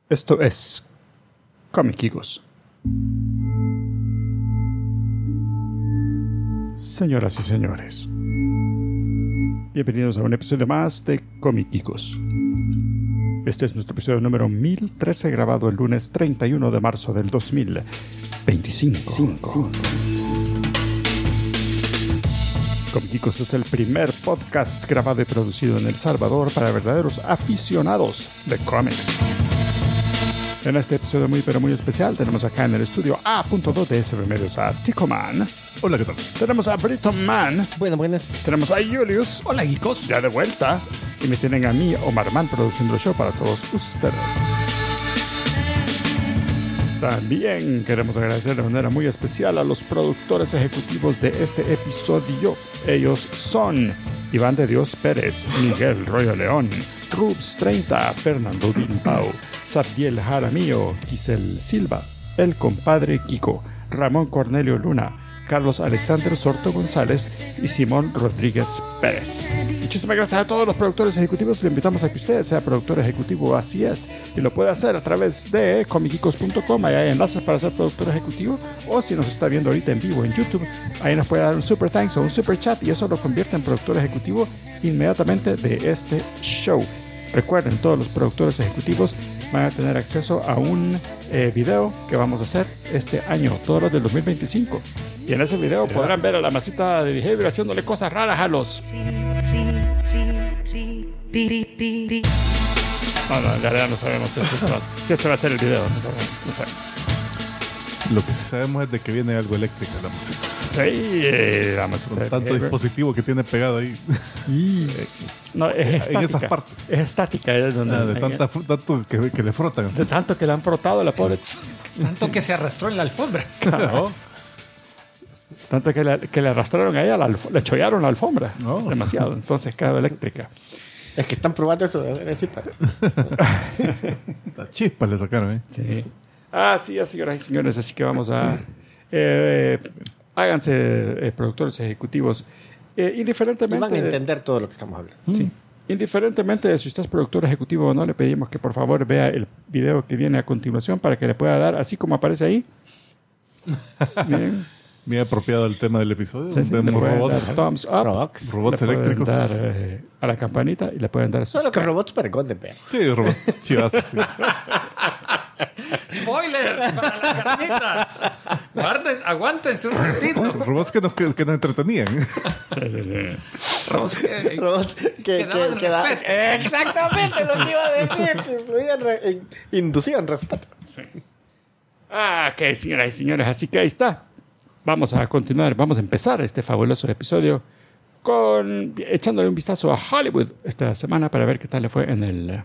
Esto es Comiquicos. Señoras y señores, bienvenidos a un episodio más de Comiquicos. Este es nuestro episodio número 1013, grabado el lunes 31 de marzo del 2025. Comiquicos es el primer podcast grabado y producido en El Salvador para verdaderos aficionados de cómics. En este episodio muy especial tenemos acá en el estudio A.2 de SB Medios a Tico Man. Hola, ¿qué tal? Tenemos a Brito Man. Buenas. Tenemos a Julius. Hola, geekos. Ya de vuelta. Y me tienen a mí, Omar Man, produciendo el show para todos ustedes. También queremos agradecer de manera muy especial a los productores ejecutivos de este episodio. Ellos son Iván de Dios Pérez, Miguel Royo León, Rubs 30, Fernando Bilbao, Sabiel Jaramillo, Giselle Silva, el compadre Kiko, Ramón Cornelio Luna, Carlos Alexander Sorto González y Simón Rodríguez Pérez. Muchísimas gracias a todos los productores ejecutivos. Le invitamos a que usted sea productor ejecutivo, así es, y lo puede hacer a través de comiquicos.com. Ahí hay enlaces para ser productor ejecutivo, o si nos está viendo ahorita en vivo en YouTube, ahí nos puede dar un super thanks o un super chat y eso lo convierte en productor ejecutivo inmediatamente de este show. Recuerden, todos los productores ejecutivos van a tener acceso a un video que vamos a hacer este año, todos los del 2025. Y en ese video podrán ver a la masita de Behavior haciéndole cosas raras a los... No, en realidad no sabemos si ese va a ser el video. No sabemos. Lo que sí sabemos es de que viene algo eléctrico en la música. Sí, la masita Con de tanto Behavior. dispositivo que tiene pegado ahí. No, es estática. En esas partes. Es estática. Es donde, Tanto que le frotan. de tanto que le han frotado la pobre... Tanto que se arrastró en la alfombra. No. Tanto que le arrastraron a ella, le chollaron la alfombra. No. Demasiado. Entonces quedó eléctrica. Es que están probando eso. La chispa le sacaron, ¿eh? Sí. Así es, señoras y señores. Así que vamos a... háganse productores ejecutivos. Indiferentemente... Van a entender todo lo que estamos hablando. Sí. Indiferentemente de si usted es productor ejecutivo o no, le pedimos que por favor vea el video que viene a continuación para que le pueda dar, así como aparece ahí. Bien. Muy apropiado el tema del episodio. Sí, Vemos le pueden robots. dar thumbs up. Robots. Robots le pueden eléctricos. dar a la campanita y le pueden dar Solo que robots pergones, vean. Sí, robots chivazos. Sí. ¡Spoiler! ¡Para la carnita! Aguántense un ratito. Robots que nos entretenían. Sí. Robots Robots que Eh, daban exactamente lo que iba a decir. Que inducían respeto. Sí. Ok, señoras y señores, así que ahí está. Vamos a continuar, vamos a empezar este fabuloso episodio echándole un vistazo a Hollywood esta semana para ver qué tal le fue en el...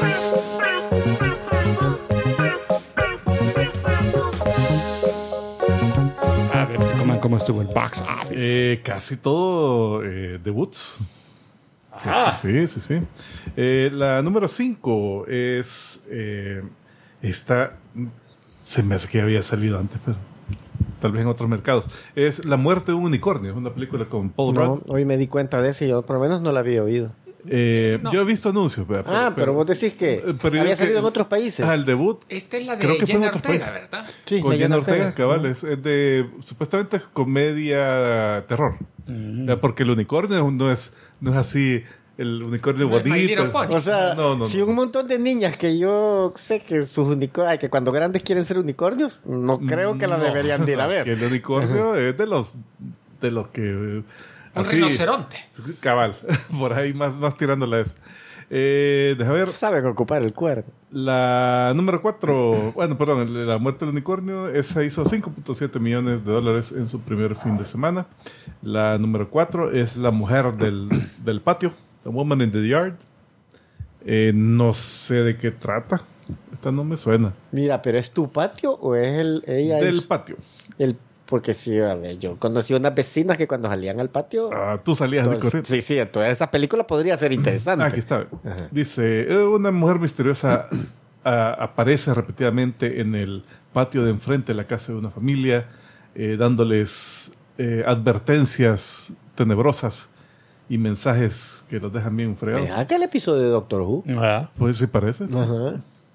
A ver, cómo estuvo el box office. Casi todo debuts. Ajá. Sí. La número 5 es... esta... Se me hace que había salido antes, pero... Tal vez en otros mercados. Es La muerte de un unicornio. Es una película con Paul Rudd. No, hoy me di cuenta de eso y yo por lo menos no la había oído. Yo he visto anuncios. Pero vos decís que había salido en otros países. El debut. Esta es la Creo de que fue en Jenna otros Ortega, países. ¿verdad? Sí, Con de Jenna Jenna Ortega, cabal. Es de... Supuestamente es comedia terror. Porque el unicornio no es así... El unicornio No es My bonito. Little Pony. O sea, No. si un montón de niñas que yo sé que sus unicornios, que cuando grandes quieren ser unicornios, no creo que la No, deberían de ir a ver. Que el unicornio es de los que... Un así, rinoceronte. Cabal. Por ahí más tirándola a eso. Deja ver. Saben ocupar el cuerno. La número 4, La muerte del unicornio, esa hizo $5.7 millones en su primer fin de semana. La número 4 es La mujer del patio, The Woman in the Yard. No sé de qué trata. Esta no me suena. Mira, pero ¿es tu patio o es ella? Del patio. Porque sí, a ver, yo conocí unas vecinas que cuando salían al patio... Tú salías de correr. Sí, entonces esa película podría ser interesante. Aquí está. Dice, una mujer misteriosa aparece repetidamente en el patio de enfrente de la casa de una familia, dándoles advertencias tenebrosas y mensajes que los dejan bien fregados. Deja que el episodio de Doctor Who. Pues sí parece. Ajá.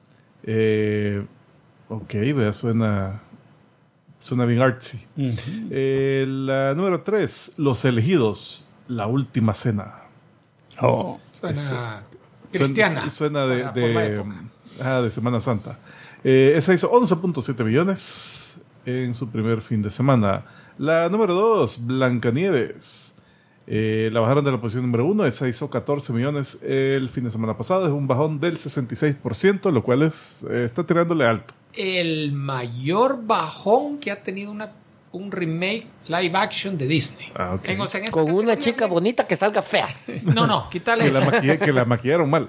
Ok, vea, suena bien artsy. La número 3, Los Elegidos, La Última Cena. Oh, Suena cristiana. Suena por la época. de Semana Santa. Esa hizo 11.7 millones en su primer fin de semana. La número 2, Blancanieves. La bajaron de la posición número 1. Esa hizo 14 millones el fin de semana pasado. Es un bajón del 66%, lo cual está tirándole alto. El mayor bajón que ha tenido un remake live action de Disney. Ok. En esta Con una categoría chica bonita que salga fea. No, quítale eso. Que la maquillaron mal.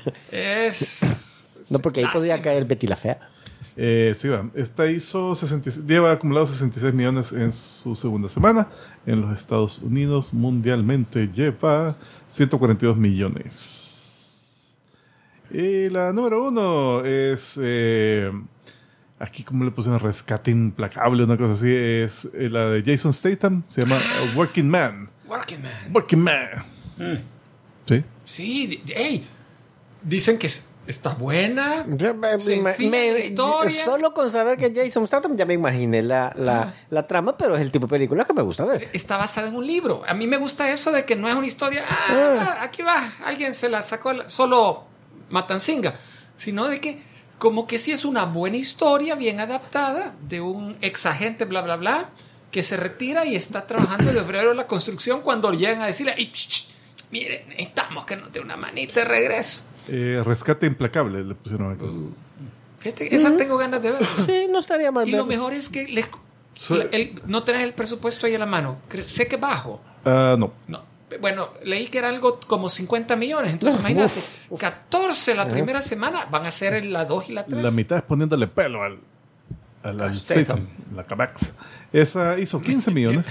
No, porque ahí podría Lástima. caer Betty la fea. Sí, va. Esta lleva acumulado 66 millones en su segunda semana. En los Estados Unidos, mundialmente, lleva 142 millones. Y la número 1 es... aquí, como le pusieron, Rescate Implacable, una cosa así. Es la de Jason Statham. Se llama Working Man. Working Man. Working Man. Sí. Sí, hey, dicen que está buena. Sencilla la historia. Solo con saber que Jason Statham ya me imaginé la trama, pero es el tipo de película que me gusta ver. Está basada en un libro. A mí me gusta eso de que no es una historia. Aquí va, alguien se la sacó solo Matanzinga, sino de que como que sí es una buena historia bien adaptada de un ex agente bla bla bla que se retira y está trabajando de obrero en la construcción cuando llegan a decirle mire, necesitamos que nos dé una manita de regreso. Rescate Implacable le pusieron aquí. Fíjate, esa tengo ganas de ver. Sí, no estaría mal. Y lo mejor es que no tenés el presupuesto ahí a la mano. Sé que es bajo. No. No. Bueno, leí que era algo como 50 millones. Entonces, imagínate, 14 la primera semana van a ser la 2 y la 3. La mitad es poniéndole pelo al Statham, la Cabax. Esa hizo 15 millones.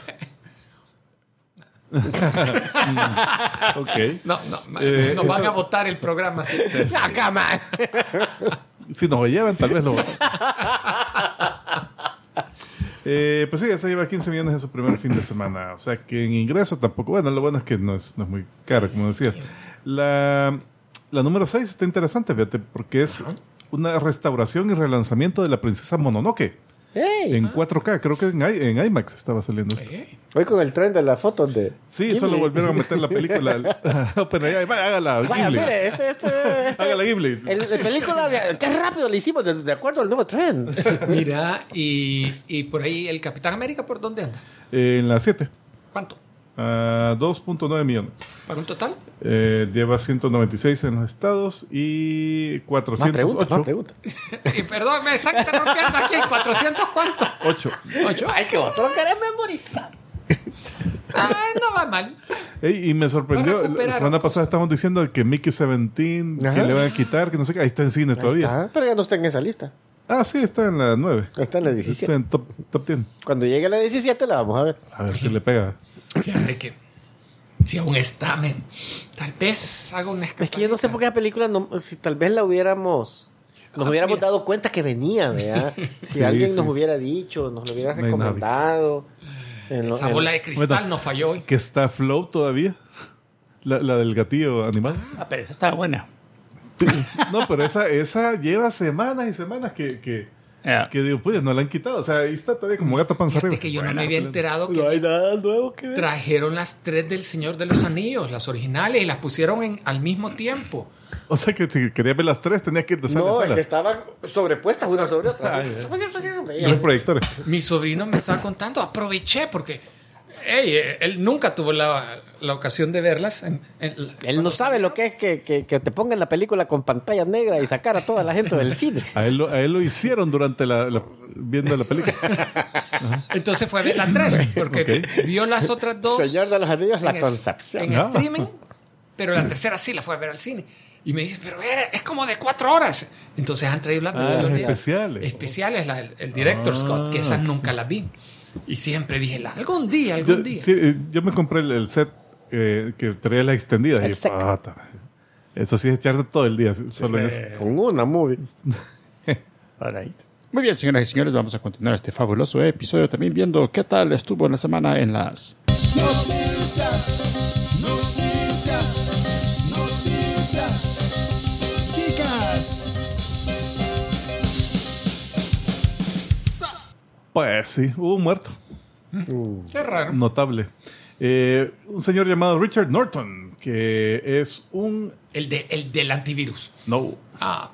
Ok. No, nos van a votar el programa. ¡Saca, man! Si nos oyeran, tal vez lo... pues sí, esa lleva 15 millones en su primer fin de semana. O sea que en ingreso tampoco... Bueno, lo bueno es que no es muy cara, como decías. La número 6 está interesante, fíjate, porque es una restauración y relanzamiento de La Princesa Mononoke. Hey. En 4K, creo que en IMAX estaba saliendo esto. Hoy con el tren de las fotos de... Sí, Ghibli. solo volvieron a meter la película. OpenAI, vaya, hágala, Vaya, Ghibli. mire, Hágala, Ghibli. La película, qué rápido lo hicimos, de acuerdo al nuevo tren. Mira, y por ahí el Capitán América, ¿por dónde anda? En la 7. ¿Cuánto? 2.9 millones. ¿Para un total? Lleva 196 en los estados y 408. Más pregunta. Y perdón, me están interrumpiendo aquí. ¿400 cuánto? 8. ¿8? Ay, que vos te lo querés memorizar. No va mal. Y me sorprendió. Va a recuperar La semana un pasada estábamos diciendo que Mickey 17, Ajá. que le van a quitar, que no sé qué. Ahí está en cine todavía. Está, pero ya no está en esa lista. Ah, sí, está en la 9. Está en la Está 17. en top 10. Cuando llegue a la 17 la vamos a ver. A ver si le pega. Fíjate que si aún está, tal vez haga una escapadita. Es que yo no sé por qué la película, si tal vez la hubiéramos... Nos hubiéramos mira. dado cuenta que venía, ¿verdad? Si Sí, alguien sí, nos sí. hubiera dicho, nos lo hubiera No hay recomendado. Esa bola de cristal Bueno, no falló hoy. Que está Flow todavía. La del gatillo animado. Ah, pero esa está buena. No, pero esa lleva semanas y semanas que digo, pues no la han quitado. O sea, ahí está todavía como gata panza Fíjate arriba. que yo no me había enterado No hay que nada nuevo que ver. trajeron las 3 del Señor de los Anillos, las originales, y las pusieron al mismo tiempo. O sea que si querías ver las 3 tenías que ir de sala a No, es sala. que estaban sobrepuestas una sobre otra. Los proyectores. Mi sobrino me estaba contando, aproveché porque él nunca tuvo la ocasión de verlas. Él no sabe lo que es que te pongan la película con pantalla negra y sacar a toda la gente del cine. A él lo hicieron durante viendo la película. Entonces fue a ver la 3, porque Ok. vio las otras dos Señor de los Anillos, la en Concepción. en streaming, pero la tercera sí la fue a ver al cine. Y me dice, pero es como de 4 horas. Entonces han traído las versiones especiales. especiales, el Director's Scott, que esas nunca las vi. Y siempre dije, algún día. Yo me compré el set que traía la extendida. El Y set. eso sí es echarte todo el día. Solo en eso. Con una movie. Muy bien, señoras y señores, vamos a continuar este fabuloso episodio también viendo qué tal estuvo la semana en las... Noticias Chicas. Pues sí, hubo un muerto. Qué raro. Notable. Un señor llamado Richard Norton, que es un... El del antivirus. No. Ah,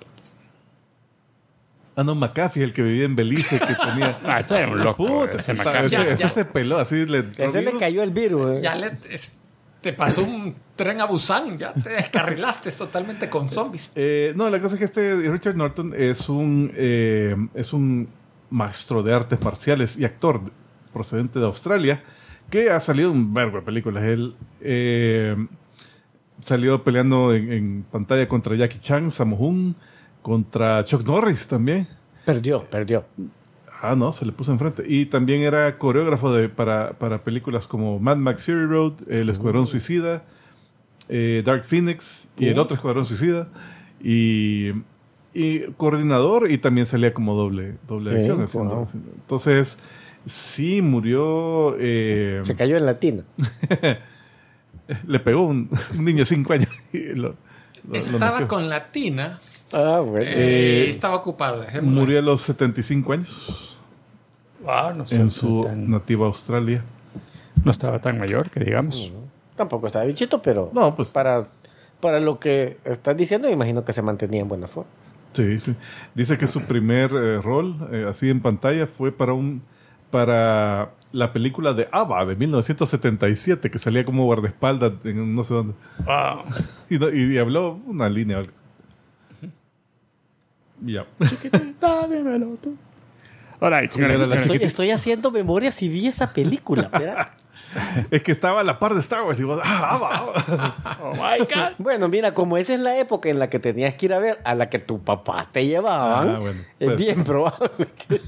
No, McAfee, el que vivía en Belice, que tenía... Ese era un loco. Puta, ese ese, McAfee. Ya. se peló, así le... Ese le cayó el virus. ya te pasó un tren a Busan, ya te descarrilaste totalmente con zombies. No, la cosa es que este Richard Norton es un maestro de artes marciales y actor procedente de Australia que ha salido un verbo de películas. Él salió peleando en pantalla contra Jackie Chan, Sammo Hung, contra Chuck Norris también. Perdió. No, se le puso enfrente. Y también era coreógrafo para películas como Mad Max Fury Road, El Escuadrón Suicida, Dark Phoenix y El Otro Escuadrón Suicida. Y coordinador, y también salía como doble acción. Wow. Entonces, sí murió... Se cayó en latina. le pegó un niño de 5 años. Y lo Estaba noqueó. con la tina. Bueno. Estaba ocupado. dejémoslo ahí. Murió a los 75 años Wow, no sé, en su nativa Australia. no estaba tan mayor que digamos. Tampoco estaba bichito, pero No, pues... para lo que estás diciendo, me imagino que se mantenía en buena forma. Sí, sí. Dice que su primer rol así en pantalla fue para la película de ABBA de 1977, que salía como guardaespaldas en no sé dónde. Wow. Y habló una línea. o algo así. Ya. Chiquitita, dímelo tú. All right, señores. Mira, Estoy haciendo memoria si vi esa película. Espera. Es que estaba a la par de Star Wars y vos, ABBA. Oh my God. Bueno, mira, como esa es la época en la que tenías que ir a ver a la que tus papás te llevaban, Bueno, es pues. bien probable que...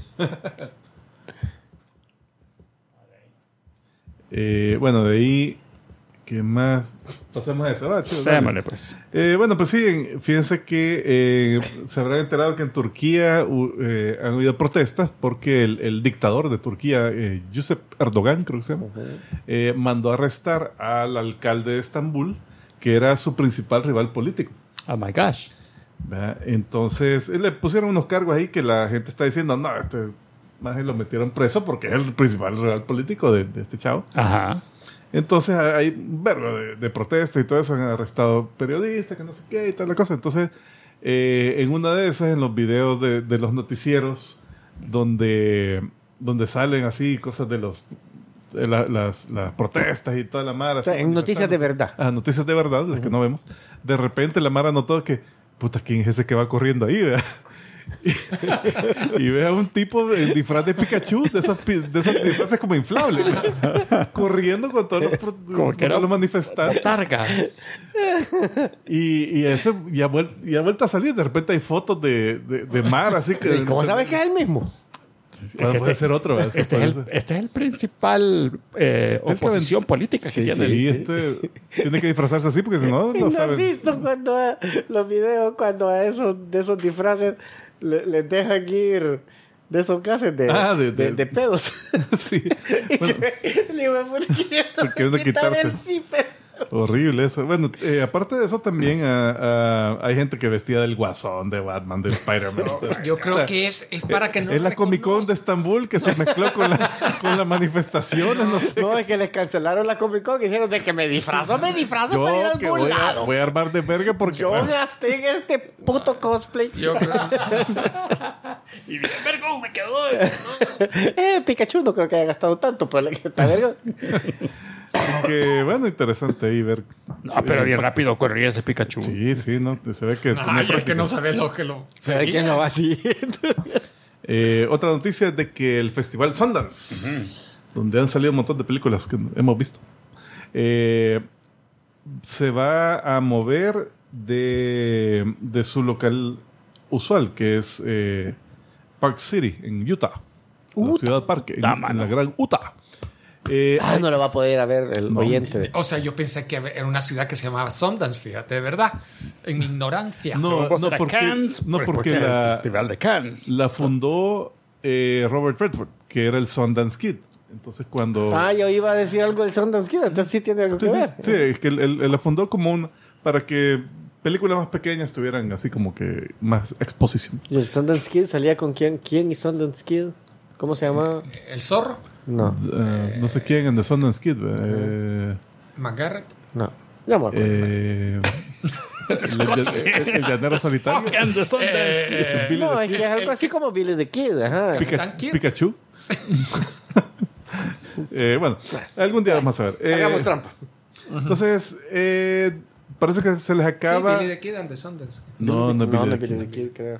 Bueno, de ahí, ¿qué más? Pasemos a eso. Chido, dale. Démosle, pues. Bueno, pues sí, fíjense que se habrán enterado que en Turquía han habido protestas porque el dictador de Turquía, Recep Erdogan, creo que se llama, mandó arrestar al alcalde de Estambul, que era su principal rival político. Oh my gosh. ¿Verdad? Entonces, le pusieron unos cargos ahí que la gente está diciendo, no, más lo metieron preso porque es el principal rival político de este chavo. Ajá. Entonces hay un verbo de protesta y todo eso. Han arrestado periodistas, que no sé qué y tal la cosa. Entonces, en una de esas, en los videos de los noticieros, donde salen así cosas de las protestas y toda la mara. O sea, en noticias de verdad. Noticias de verdad, las que no vemos. De repente la mara notó que, puta, ¿quién es ese que va corriendo ahí? ¿Verdad? y ve a un tipo en disfraz de Pikachu, de esos disfraces como inflables, ¿no? Corriendo con todos los manifestantes. Targa. Y ese ya ha vuelto a salir. De repente hay fotos de mar, así que. ¿Y cómo sabes que es el mismo? Puede ser otro. Este es el principal oposición política que tiene. Sí, tiene que disfrazarse así porque si no, no ¿No has saben. visto cuando los videos cuando a de esos disfraces les dejan ir de esos gases de pedos? Sí. Y Bueno, le iba a poner queriendo quitar quitarse. el zipper. horrible eso. Bueno, aparte de eso también hay gente que vestía del Guasón, de Batman, de Spider-Man. Yo creo que es para que no Es la Comic Con de Estambul que se mezcló con las manifestaciones, no sé. No, es que les cancelaron la Comic Con y dijeron de que me disfrazo para ir a que algún lado. voy a armar de verga porque... Yo bueno, gasté en este puto cosplay. Yo creo. Y bien, vergón, me quedó. Pikachu no creo que haya gastado tanto, pero esta verga. que, bueno, interesante ahí ver. No, pero bien rápido corría ese Pikachu. Sí, sí, no, se ve que... tenía Ay, es que práctica. no sabes lo que lo. Se ve quién lo va siguiendo. Otra noticia es de que el Festival Sundance, donde han salido un montón de películas que hemos visto, se va a mover de su local usual, que es Park City, en Utah. La ciudad parque, en la gran Utah. No lo va a poder a ver el oyente. O sea, yo pensé que era una ciudad que se llamaba Sundance, fíjate, de verdad. En mi ignorancia. No, porque el la, Festival de Cannes. la fundó Robert Redford, que era el Sundance Kid. Entonces cuando... Yo iba a decir algo del Sundance Kid, entonces sí tiene algo que ver. Sí, es que él la fundó como para que películas más pequeñas tuvieran así como que más exposición. ¿Y el Sundance Kid salía con quién? ¿Quién y Sundance Kid? ¿Cómo se llama? ¿El zorro? No. No sé quién en The Sundance Kid. ¿McGarrett? No. Ya me acuerdo. El llanero solitario. And the Sundance Kid. No, es que es algo así como Billy the Kid. Ajá. Pikachu. Bueno, algún día vamos a ver. Hagamos trampa. Entonces, parece que se les acaba. Sí, Billy the Kid and the Sundance Kid. No es Billy the Billy Kid. the Kid, creo.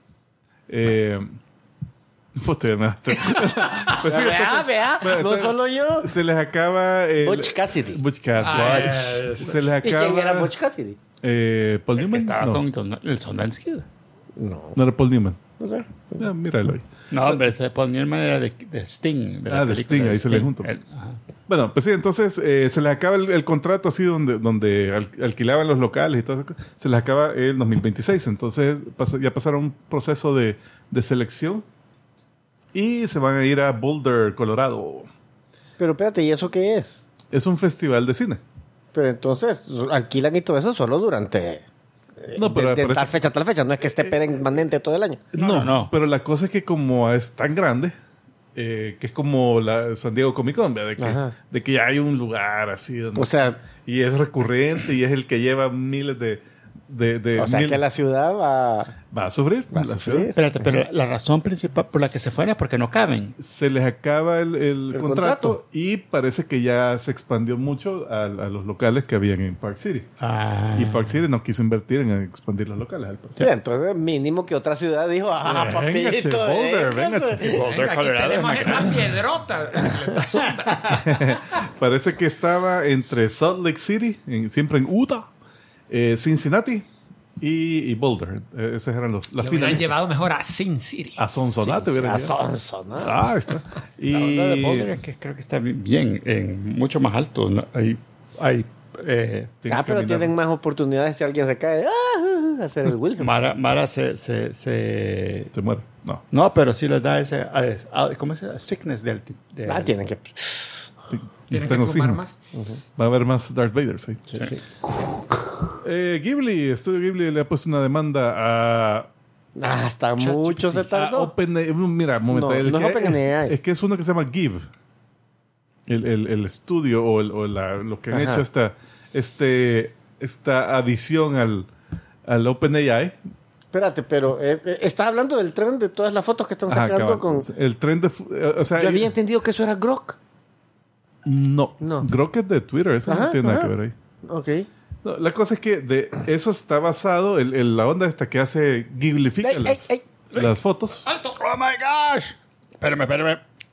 Pues te ganaste. Pues sí, Vea. bueno, No entonces, solo yo. se les acaba. Butch Cassidy. Butch Cassidy. Se les ¿Y acaba. quién era Butch Cassidy? Paul Que Newman. estaba No, con el Sundance Kid. No. no era Paul Newman. No sé. Míralo ahí. No, hombre, ese Paul Newman era de Sting. De la De película Sting, ahí se le juntan. Bueno, pues sí, entonces se les acaba el contrato así donde alquilaban los locales y todo eso. Se les acaba en 2026. Entonces ya pasaron un proceso de selección y se van a ir a Boulder, Colorado. Pero espérate, ¿y eso qué es? Es un festival de cine. Pero entonces, alquilan y todo eso solo durante... No, pero de parece- tal fecha a tal fecha. No es que esté permanente todo el año. No, pero la cosa es que como es tan grande, que es como la San Diego Comic Con, ¿verdad? De que ya hay un lugar así. Donde, O sea, y es recurrente y es el que lleva miles de o sea que la ciudad va a sufrir. a la sufrir. ciudad. Espérate, pero la razón principal por la que se fueron es porque no caben. Se les acaba el ¿El contrato contrato? y parece que ya se expandió mucho a los locales que habían en Park City. Y Park City no quiso invertir en expandir los locales al parecer. Sí, entonces mínimo que otra ciudad dijo, Véngase, papito, Boulder, véngase. Venga, aquí tenemos esta piedrota. La sonda. Parece que estaba entre Salt Lake City, siempre en Utah, Cincinnati y Boulder. Esas eran las Lo hubieran finalistas. llevado mejor a Sin City. A Sonsonate hubieran A llevado. Sonsonate. Ah, ahí está. Y La onda de Boulder es que creo que está bien, mucho más alto. ¿No? Hay tienen que pero caminar. tienen más oportunidades si alguien se cae. Hacer el Wilhelm. Mara se Se muere. No. No, pero sí les da ese... ¿Cómo se llama? Sickness del... Tienen que... Tienen Tengo que fumar oxígeno. más. Va a haber más Darth Vader, sí. Ghibli, Estudio Ghibli le ha puesto una demanda a Hasta mucho se tardó. OpenAI. Mira, un momento. No, el no es que- OpenAI. Es que es uno que se llama Give. El estudio o lo que han Ajá. hecho esta adición al OpenAI. Espérate, pero ¿estás hablando del tren de todas las fotos que están Ajá, sacando cabal. con...? El tren de... o sea, Yo había entendido que eso era Grok. No. No. Creo que es de Twitter. Eso no Ajá, tiene nada ajá. que ver ahí. Ok. No, la cosa es que de eso está basado la onda esta que hace Ghiblifica Ey. las fotos. ¡Alto! ¡Oh, my gosh! Espérame.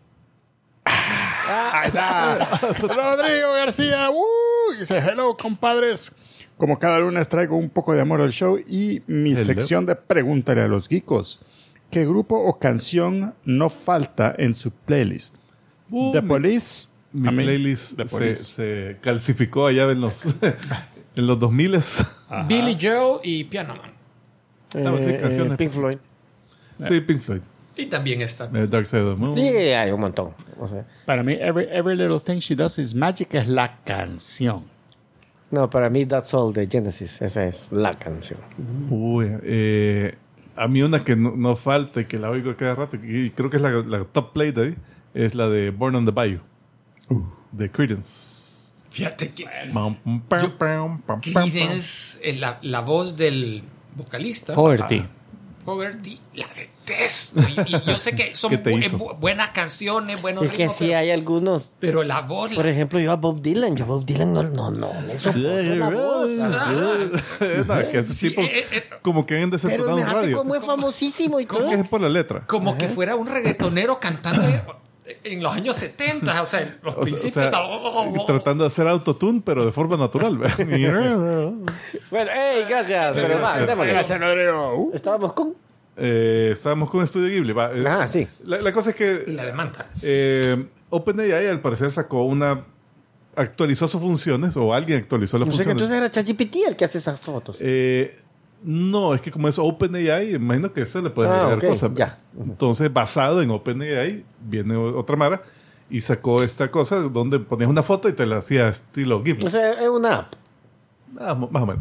Ahí está. Rodrigo García. Dice, hello, compadres. Como cada lunes traigo un poco de amor al show y mi Hello. sección de Pregúntale a los Geekos. ¿Qué grupo o canción no falta en su playlist? The Police. Mi A mí, playlist The Police. se calcificó allá en los en los 2000 Billy Joel y Piano Man. sí, canciones. Pink Floyd. Sí, Pink Floyd. Y también está. Dark Side of the Moon. Y hay un montón. O sea, Para mí, every Little Thing She Does Is Magic es la canción. no, para mí That's All de Genesis. Esa es la canción. Uy, a mí una que no falta y que la oigo cada rato y creo que es la top play de ahí es la de Born on the Bayou de Creedence. Fíjate que Creedence. Creedence, la voz del vocalista, Fogerty. Fogerty, la detesto. Y yo sé que son ¿Qué te hizo? buenas canciones, buenos Es que ritmos, sí hay algunos. pero la voz... Por ejemplo, yo a Bob Dylan no le soporto la voz. No, es que ese Sí, tipo como que han Pero desentonado me en hace radio. como es famosísimo y Creo todo. que es por la letra. como que fuera un reggaetonero cantando en los años 70, o sea, en los principios. Tratando de hacer autotune, pero de forma natural. Bueno, gracias. Pero va, démosle. Gracias, Rodrigo. Estábamos con... Estábamos con Estudio Ghibli. Va. Sí. La cosa es Y que la demanda. OpenAI al parecer actualizó sus funciones, o alguien actualizó las No sé que funciones. entonces era ChatGPT el que hace esas fotos. No, es que como es OpenAI, imagino que se le puede agregar ok, cosas. ya. Entonces, basado en OpenAI, viene otra mara y sacó esta cosa donde ponías una foto y te la hacía estilo Ghibli. O sea, es una app. Más o menos.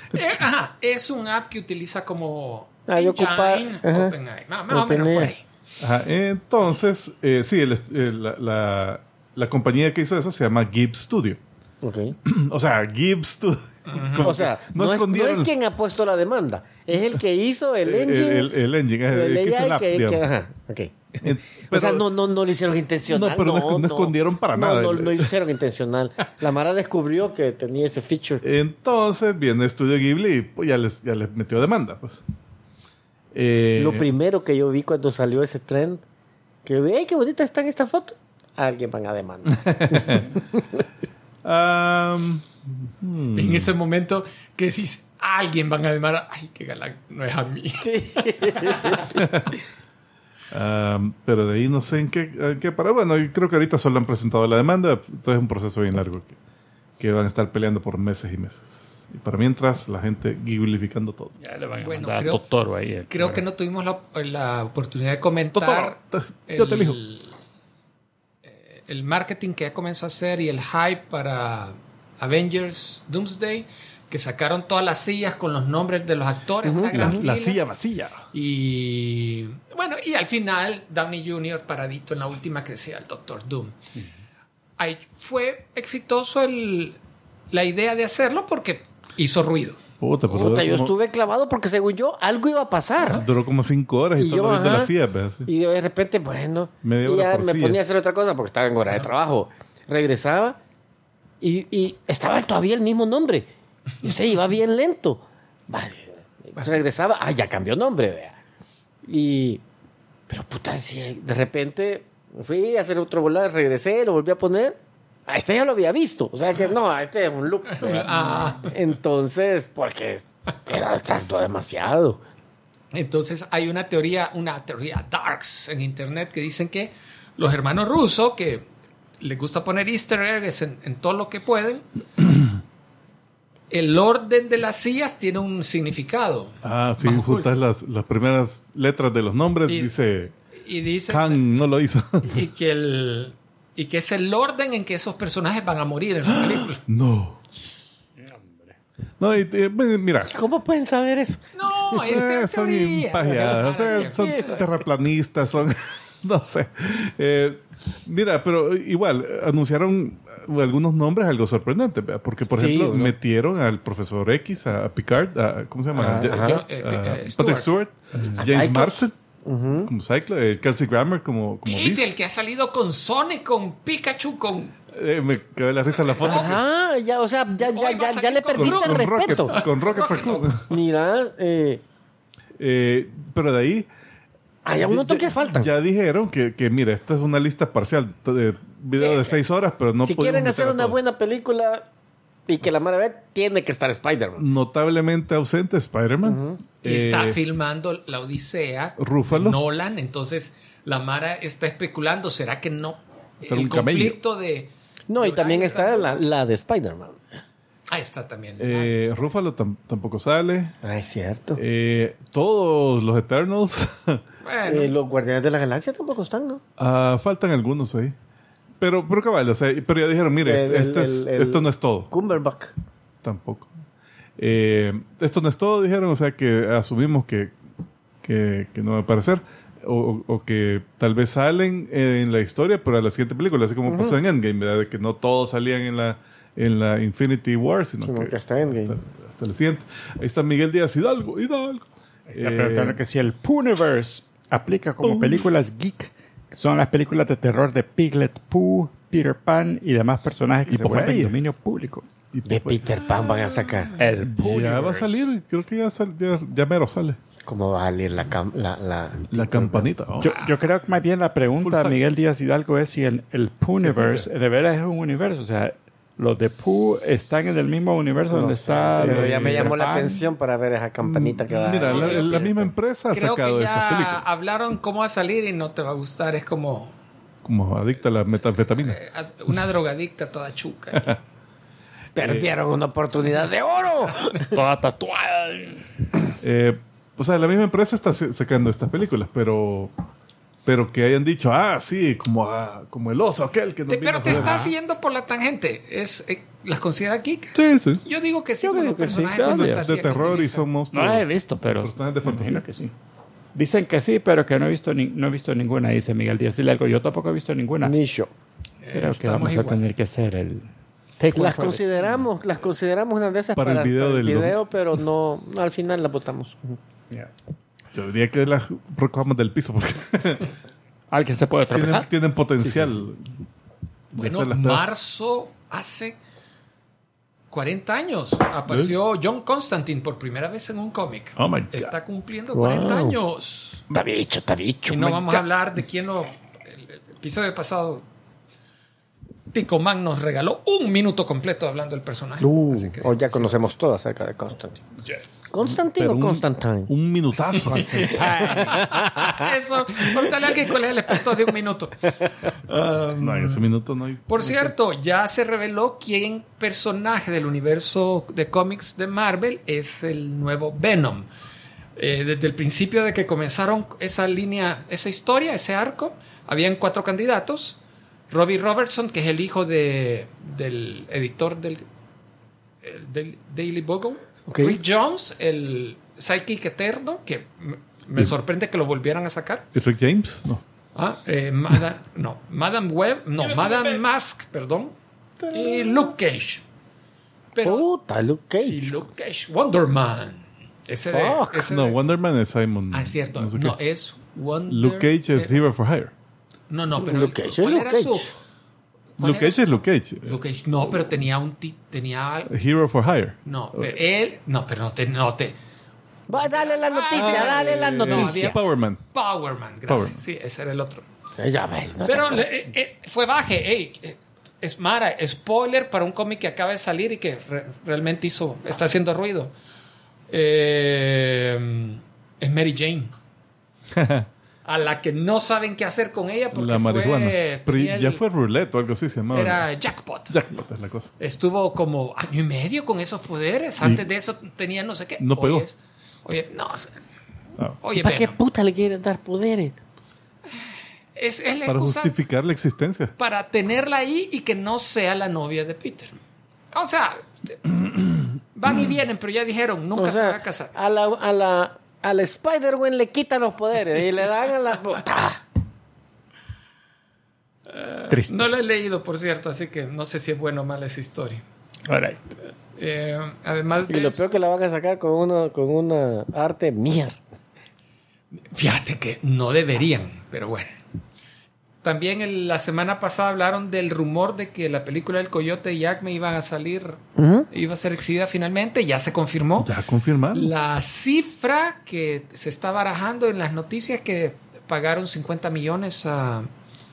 Es un app que utiliza como yo ocupaba- ajá. OpenAI, más o menos por OpenAI. ahí. Ajá, entonces, sí, la compañía que hizo eso se llama Gibbs Studio. Okay. O sea, Gibbs Studio. O sea, no es quien ha puesto la demanda, es el que hizo el engine. El engine, el que hizo el app, ajá, okay. Pero, o sea, no lo hicieron intencional. No, pero no escondieron para nada. No lo hicieron intencional. La Mara descubrió que tenía ese feature. Entonces viene Estudio Ghibli y pues, ya les metió demanda. Pues. Lo primero que yo vi cuando salió ese trend, que vi, ¡ay, qué bonita está en esta foto! Alguien van a demandar. En ese momento que decís, alguien van a demandar. ¡Ay, qué galán! No es a mí. Sí. Pero de ahí no sé en qué para. Bueno, yo creo que ahorita solo han presentado la demanda. Entonces es un proceso bien largo que van a estar peleando por meses y meses. Y para mientras, la gente ghiblificando todo. Ya le van a mandar a Totoro ahí. Creo que no tuvimos la oportunidad de comentar yo te elijo. El marketing que ya comenzó a hacer y el hype para Avengers Doomsday, que sacaron todas las sillas con los nombres de los actores. Una gran fila. La silla vacía. Y bueno, y al final Downey Jr. paradito en la última que decía el Doctor Doom. Ahí fue exitoso la idea de hacerlo porque hizo ruido. Yo estuve clavado porque según yo algo iba a pasar. Duró como 5 horas y todo de la silla. Pues, y de repente, bueno, y ya me ponía a hacer otra cosa porque estaba en hora de trabajo. Regresaba y estaba todavía el mismo nombre. Y se iba bien lento. Vale. Regresaba, ya cambió nombre, vea. Pero puta, si de repente fui a hacer otro volado, regresé, lo volví a poner. Este ya lo había visto. O sea que no, este es un loop. Entonces, porque era tanto demasiado. Entonces hay una teoría darks en internet que dicen que los hermanos Russo, que les gusta poner easter eggs en todo lo que pueden, el orden de las sillas tiene un significado. Sí, justo las primeras letras de los nombres dice Khan no lo hizo. Y que es el orden en que esos personajes van a morir en la película. No, mira. ¿Cómo pueden saber eso? No, son impagiadas. O sea, son terraplanistas, son... no sé. Mira, pero igual, anunciaron algunos nombres algo sorprendente, porque, por ejemplo, metieron al profesor X, a Picard, ¿cómo se llama? Patrick Stewart, James Marsden, como Cyclo, Kelsey Grammer como Beast. El que ha salido con Sonic, con Pikachu, con... me cabe la risa en la foto. Ya, o sea, ya le perdiste el respeto. Con Rocket Raccoon. Mira, pero de ahí... Hay un montón que faltan. Ya dijeron que mira, esta es una lista parcial de video de 6 horas, pero no si quieren hacer una buena película y que la Mara ve, tiene que estar Spider-Man. Notablemente ausente Spider-Man. Y está filmando La Odisea. Ruffalo. Nolan, entonces la Mara está especulando, ¿será que no? El conflicto de... No, y también está la de Spider-Man. Está también. Ruffalo tampoco sale. Es cierto. Todos los Eternals. Bueno. Los Guardianes de la Galaxia tampoco están, ¿no? Faltan algunos ahí. Pero cabal, o sea, pero ya dijeron, mire, esto no es todo. Cumberbatch. Tampoco. Esto no es todo, dijeron, o sea que asumimos que no va a aparecer. O que tal vez salen en la historia, pero a la siguiente película, así como pasó en Endgame, ¿verdad? De que no todos salían en la Infinity War, sino que hasta Endgame. Hasta el siguiente. Ahí está Miguel Díaz Hidalgo. Está preguntando que si el Pooniverse aplica como películas geek, son las películas de terror de Piglet Pooh, Peter Pan y demás personajes que se vuelven dominio público. De Peter Pan van a sacar. El Pooniverse. Ya va a salir, creo que ya mero sale. ¿Cómo va a salir la campanita? Yo creo que más bien la pregunta a Miguel Díaz Hidalgo es si el Pooniverse de veras es un universo. O sea, los de Pooh están en el mismo universo donde está... Pero ya me llamó la atención para ver esa campanita que va. Mira, la misma empresa ha sacado esas películas. Creo que ya hablaron cómo va a salir y no te va a gustar. Es como adicta a la metanfetamina. Una drogadicta toda chuca. Perdieron una oportunidad de oro. Toda tatuada. O sea, la misma empresa está sacando estas películas, pero que hayan dicho, sí, como el oso aquel que nos vino pero te estás yendo por la tangente. ¿Las considera geek? Sí. Yo digo que sí. Yo creo que de terror y son monstruos. No la he visto, pero personajes de fantasía. que sí. Dicen que sí, pero que no he visto ninguna, dice Miguel Díaz. Dile algo, yo tampoco he visto ninguna. Ni yo. Creo que vamos a tener que hacer el... Las consideramos una de esas para el video, pero no al final las botamos. Yeah. Yo diría que las recogamos del piso porque alguien se puede tropezar. Tienen potencial. Sí. Bueno, marzo hace 40 años apareció John Constantine por primera vez en un cómic. Oh my God. Está cumpliendo 40 años. Está bicho. Y no vamos a hablar de quién lo... El episodio pasado, Tico Man nos regaló 1 minuto completo hablando del personaje. O ya conocemos todo acerca de Constantine. Yes. ¿Constantine o Constantine? Un minutazo. Eso, pregúntale a alguien cuál es el efecto de 1 minuto. No, en ese minuto no hay... Por cierto, ya se reveló quién personaje del universo de cómics de Marvel es el nuevo Venom. Desde el principio de que comenzaron esa línea, esa historia, ese arco, habían 4 candidatos. Robbie Robertson, que es el hijo del editor del Daily Bugle. Okay. Rick Jones, el sidekick eterno, que me sorprende que lo volvieran a sacar. ¿Y Rick James? No. Madame Mask, perdón. Y Luke Cage. Luke Cage. Y Luke Cage. Wonder Man. Wonder Man es Simon. Es cierto. No, es Wonder... Luke Cage es Hero for Hire. No, pero... Luke Cage es Luke Cage. Luke Cage. No, pero tenía Hero for Hire. No, pero él... No, pero no te... Dale la noticia, Powerman, gracias. Powerman. Sí, ese era el otro. Ya ves. Pero fue baje. Es Mara, spoiler para un cómic que acaba de salir y que realmente está haciendo ruido. Es Mary Jane. A la que no saben qué hacer con ella porque la marihuana. Ya fue roulette o algo así se llamaba. Era jackpot. Jackpot es la cosa. Estuvo como 1 año y medio con esos poderes. Antes de eso tenía no sé qué. No pegó. Oye, ¿para qué puta le quieren dar poderes? Es la para excusa justificar la existencia. Para tenerla ahí y que no sea la novia de Peter. O sea, van y vienen, pero ya dijeron, nunca se va a casar. A la Spider-Gwen le quitan los poderes y le dan a la... Triste. No lo he leído, por cierto, así que no sé si es buena o mala esa historia. All right. Además de y lo peor que la van a sacar con una arte mierda. Fíjate que no deberían, pero bueno. También la semana pasada hablaron del rumor de que la película del Coyote y Acme iba a salir, iba a ser exhibida finalmente. Ya se confirmó. Ya confirmaron. La cifra que se está barajando en las noticias que pagaron 50 millones a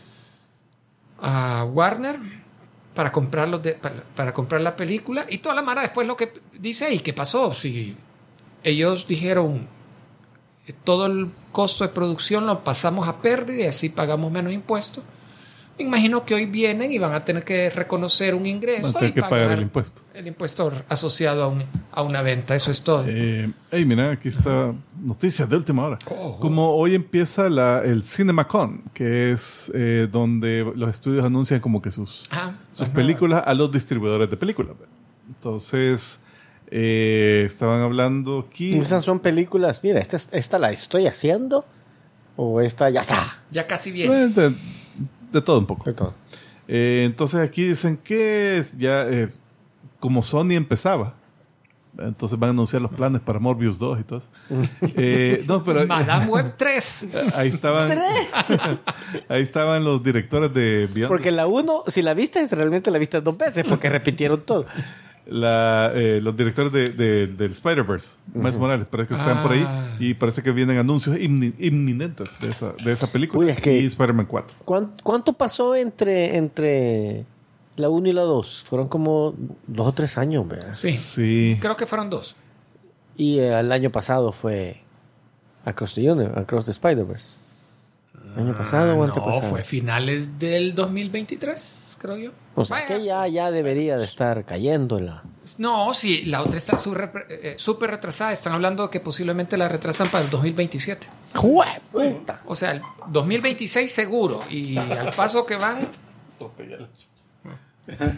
Warner para comprar la película. Y toda la mara después lo que dice, ¿y qué pasó? Si ellos dijeron todo el costo de producción lo pasamos a pérdida y así pagamos menos impuestos. Me imagino que hoy vienen y van a tener que reconocer un ingreso. Van a tener que pagar el impuesto. El impuesto asociado a una venta. Eso es todo. Mira, aquí está noticias de última hora. Como hoy empieza el CinemaCon, que es donde los estudios anuncian como que sus películas a los distribuidores de películas. Entonces... estaban hablando aquí. Esas son películas. Mira, esta la estoy haciendo. O esta ya está. Ya casi viene. De todo un poco. De todo. Entonces aquí dicen que ya como Sony empezaba, entonces van a anunciar los planes para Morbius 2 y todo eso. No, pero Madame Web 3. Ahí estaban los directores de Beyond. Porque la 1, si la viste, realmente la viste 2 veces porque repitieron todo. Los directores del Spider-Verse, Miles Morales, parece que están por ahí y parece que vienen anuncios inminentes de esa película. Uy, es que, y Spider-Man 4. ¿Cuánto pasó entre la 1 y la 2? Fueron como 2 o 3 años, ¿verdad? Sí. Creo que fueron 2. Y el año pasado fue Across the Spider-Verse. ¿El año pasado o antepasado? No, fue finales del 2023. Creo yo. O sea, que ya debería de estar cayendo No, sí, la otra está súper retrasada. Están hablando que posiblemente la retrasan para el 2027. ¡Jueputa! O sea, el 2026 seguro. Y al paso que van...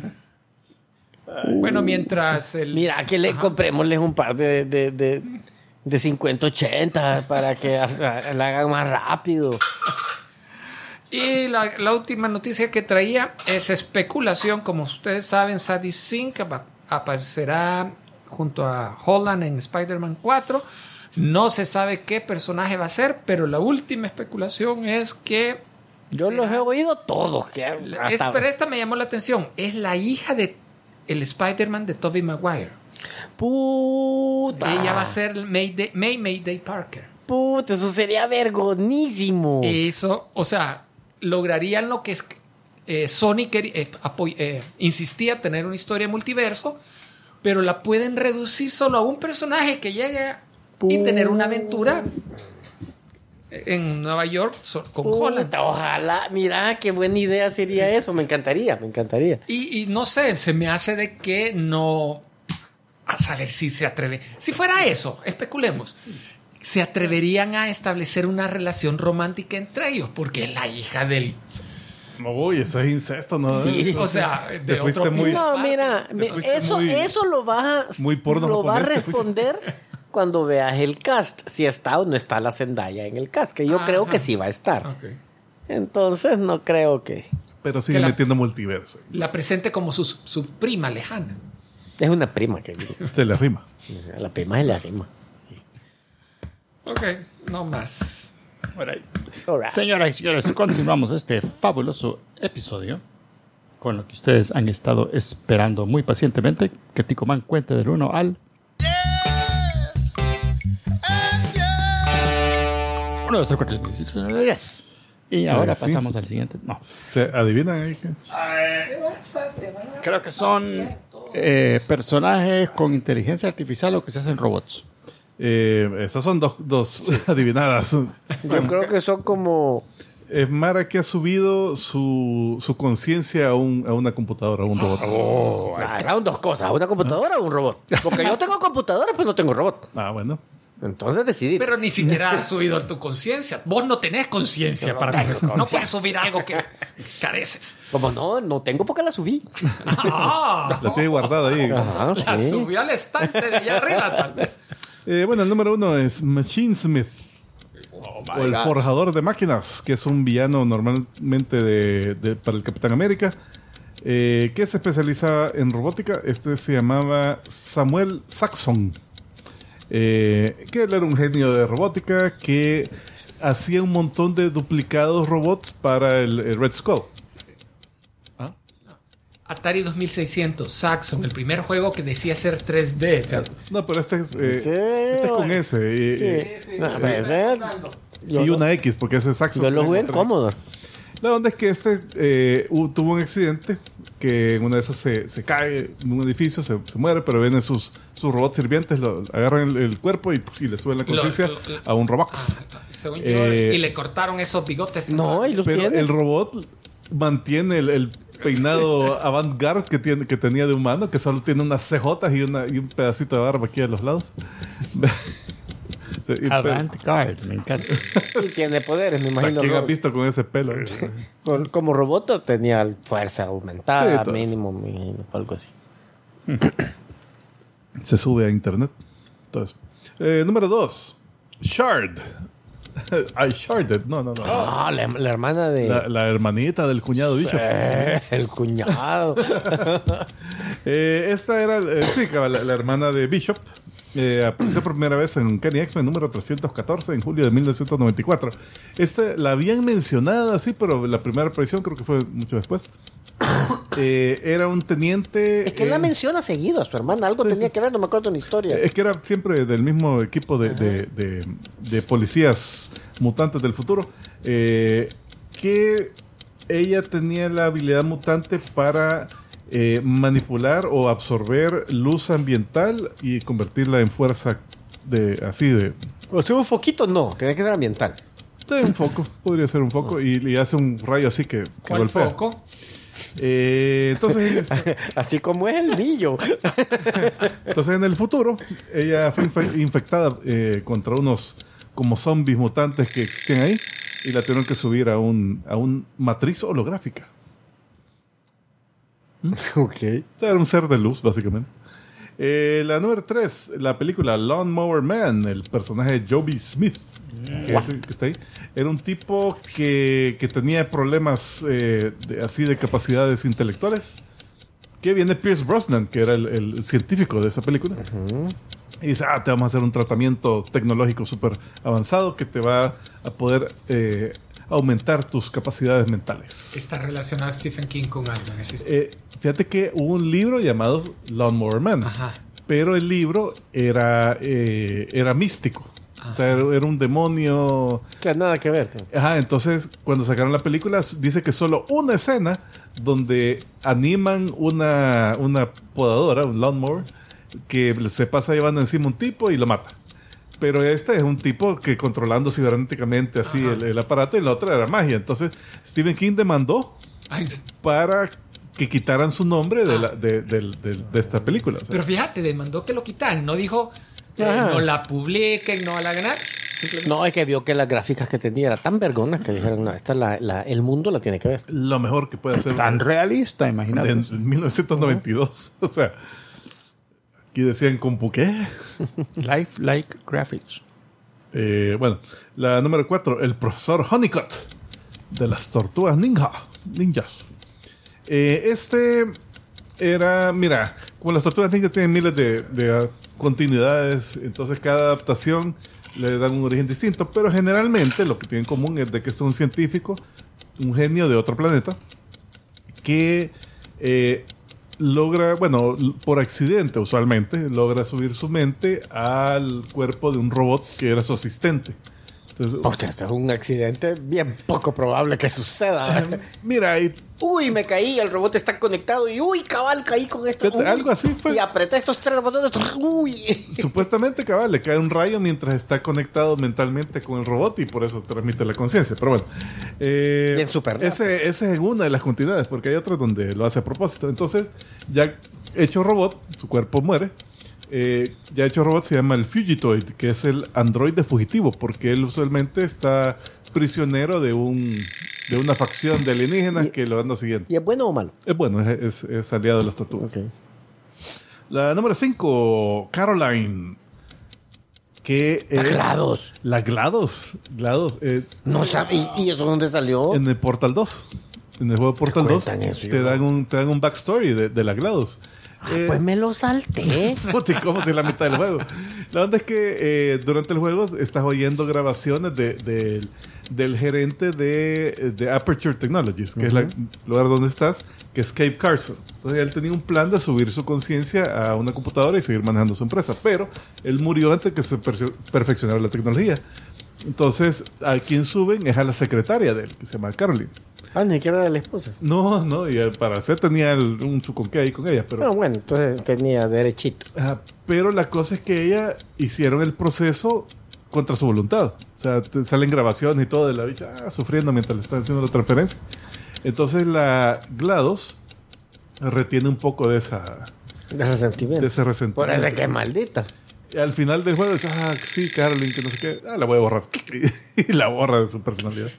Bueno, mientras... Mira, que comprémosles un par de De 50-80 para que la hagan más rápido. Y la última noticia que traía es especulación. Como ustedes saben, Sadie Sink aparecerá junto a Holland en Spider-Man 4. No se sabe qué personaje va a ser, pero la última especulación es que... Yo los he oído todos. Pero esta me llamó la atención. Es la hija de el Spider-Man de Tobey Maguire. Puta. Ella va a ser Mayday Parker. Puta, eso sería vergonísimo. Eso, o sea, lograrían lo que es Sony insistía tener una historia multiverso, pero la pueden reducir solo a un personaje que llegue y tener una aventura en Nueva York con Holland. Ojalá, mira, qué buena idea sería eso. Me encantaría. Y no sé, se me hace de que no... A saber si se atreve. Si fuera eso, especulemos. Se atreverían a establecer una relación romántica entre ellos, porque es la hija del... Uy, eso es incesto, ¿no? Sí, o sea, de otro muy... No, mira, eso lo vas a responder cuando veas el cast. Si está o no está la Zendaya en el cast, que yo creo que sí va a estar. Okay. Entonces no creo que... Pero sigue metiendo multiverso. La presente como su prima lejana. Es una prima que... Se le rima. A la prima se le rima. Ok, no más. Alright. Señoras y señores, continuamos este fabuloso episodio con lo que ustedes han estado esperando muy pacientemente, que Tico Man cuente del 1 al... Uno, dos, tres, cuatro, yes. Y ahora pasamos al siguiente. No. ¿Se adivinan ahí? Creo que son personajes con inteligencia artificial o que se hacen robots. Esas son dos adivinadas. Yo creo que son como... Es Mara que ha subido su conciencia a una computadora, a un robot. Son dos cosas, una computadora o un robot. Porque yo tengo computadora, pero no tengo robot. Ah, bueno. Entonces decidí. Pero ni siquiera has subido tu conciencia. Vos no tenés conciencia para que no puedes subir algo que careces. Como no tengo porque la subí. La tengo guardada ahí. Ajá, la subió al estante de allá arriba, tal vez. Bueno, el número 1 es Machine Smith. O el forjador de máquinas, que es un villano normalmente para el Capitán América, que se especializa en robótica. Este se llamaba Samuel Saxon, que él era un genio de robótica que hacía un montón de duplicados robots para el Red Skull. Atari 2600, Saxon, el primer juego que decía ser 3D. O sea, no, pero este es con S. Y una X, porque ese es Saxon. Yo lo jugué en Commodore. La onda es que tuvo un accidente que en una de esas se cae en un edificio, se muere, pero vienen sus robots sirvientes, agarran el cuerpo y le suben la conciencia a un Robox. Según yo, y le cortaron esos bigotes. No, y los pero tiene. El robot mantiene el peinado avant-garde que tenía de humano, que solo tiene unas cejotas y un pedacito de barba aquí a los lados. Avant-garde, me encanta. Y tiene poderes, me imagino. ¿Quién ha visto con ese pelo? Como robot tenía fuerza aumentada, Sí, mínimo, algo así. Se sube a internet. Entonces, número 2. Shard. I Sharded. No. Ah, la hermana de... La hermanita del cuñado Bishop. El cuñado. Esta era la hermana de Bishop. Apareció por primera vez en Kenny X-Men número 314 en julio de 1994. La habían mencionado así, pero la primera aparición creo que fue mucho después. Era un teniente... Es que él la menciona seguido a su hermana. Algo tenía que ver, no me acuerdo una historia. Es que era siempre del mismo equipo de policías mutantes del futuro. Que ella tenía la habilidad mutante para manipular o absorber luz ambiental y convertirla en fuerza O sea, un foquito no, tiene que ser ambiental. Un foco, podría ser un foco, y hace un rayo así que ¿Cuál golpea. foco? Entonces así como es el brillo. Entonces en el futuro ella fue infectada contra unos como zombies mutantes que existen ahí y la tuvieron que subir a un matriz holográfica. Ok. Era un ser de luz básicamente. La número 3, la película Lawnmower Man, el personaje de Joby Smith, que está ahí. Era un tipo que tenía problemas así de capacidades intelectuales. Que viene Pierce Brosnan, que era el científico de esa película. Y dice, te vamos a hacer un tratamiento tecnológico súper avanzado que te va a poder aumentar tus capacidades mentales. ¿Está relacionado Stephen King con algo en ese estilo? Fíjate que hubo un libro llamado Lawnmower Man. Ajá. Pero el libro era místico. Ajá. O sea, era un demonio. O sea, nada que ver. Ajá, entonces cuando sacaron la película dice que solo una escena donde animan una podadora, un lawnmower, que se pasa llevando encima un tipo y lo mata. Pero este es un tipo que controlando cibernéticamente así el aparato, y la otra era magia. Entonces Stephen King demandó para que quitaran su nombre de esta película. O sea. Pero fíjate, demandó que lo quitaran. No dijo, no la publiquen, no la hagan. No, es que vio que las gráficas que tenía eran tan vergonas que dijeron, no, esta el mundo la tiene que ver. Lo mejor que puede hacer. Tan realista, imagínate. En 1992. O sea, aquí decían con ¿qué? Lifelike Graphics. Bueno, la número 4, el profesor Honeycutt de las tortugas ninjas. Este era, mira, como las tortugas ninjas tienen miles de continuidades, entonces cada adaptación le dan un origen distinto, pero generalmente lo que tienen en común es de que este es un científico, un genio de otro planeta, que logra, bueno, por accidente usualmente, logra subir su mente al cuerpo de un robot que era su asistente. Entonces, esto es un accidente bien poco probable que suceda. Mira, uy, me caí, el robot está conectado y uy, cabal, caí con esto. Algo así fue. Y apreté estos 3 botones. Uy. Supuestamente, cabal, le cae un rayo mientras está conectado mentalmente con el robot y por eso transmite la conciencia. Pero bueno, bien super. Ese es en una de las continuidades, porque hay otras donde lo hace a propósito. Entonces, ya hecho robot, su cuerpo muere. Ya hecho robot se llama el Fugitoid, que es el androide fugitivo, porque él usualmente está prisionero de una facción de alienígenas que lo anda siguiendo. ¿Y es bueno o malo? Es bueno, es aliado de las tortugas. Okay. La número 5, Caroline, que es GLaDOS. La GLaDOS. No sabe. ¿Y eso dónde salió? En el Portal 2. En el juego Portal 2 te dan un backstory de la GLaDOS. Pues me lo salté. ¿Cómo si la mitad del juego? La onda es que durante el juego estás oyendo grabaciones del gerente de Aperture Technologies, que es el lugar donde estás, que es Cave Carson. Entonces él tenía un plan de subir su conciencia a una computadora y seguir manejando su empresa, pero él murió antes que se perfeccionara la tecnología. Entonces a quien suben es a la secretaria de él, que se llama Caroline. Ni siquiera era la esposa. No, y para hacer tenía un chuconqué ahí con ella. Pero, bueno, entonces tenía derechito. Pero la cosa es que ella hicieron el proceso contra su voluntad. O sea, salen grabaciones y todo de la bicha sufriendo mientras le están haciendo la transferencia. Entonces la GLaDOS retiene un poco de ese resentimiento. Por eso que es maldita. Y al final del juego dice, sí, Caroline, que no sé qué. La voy a borrar. Y la borra de su personalidad.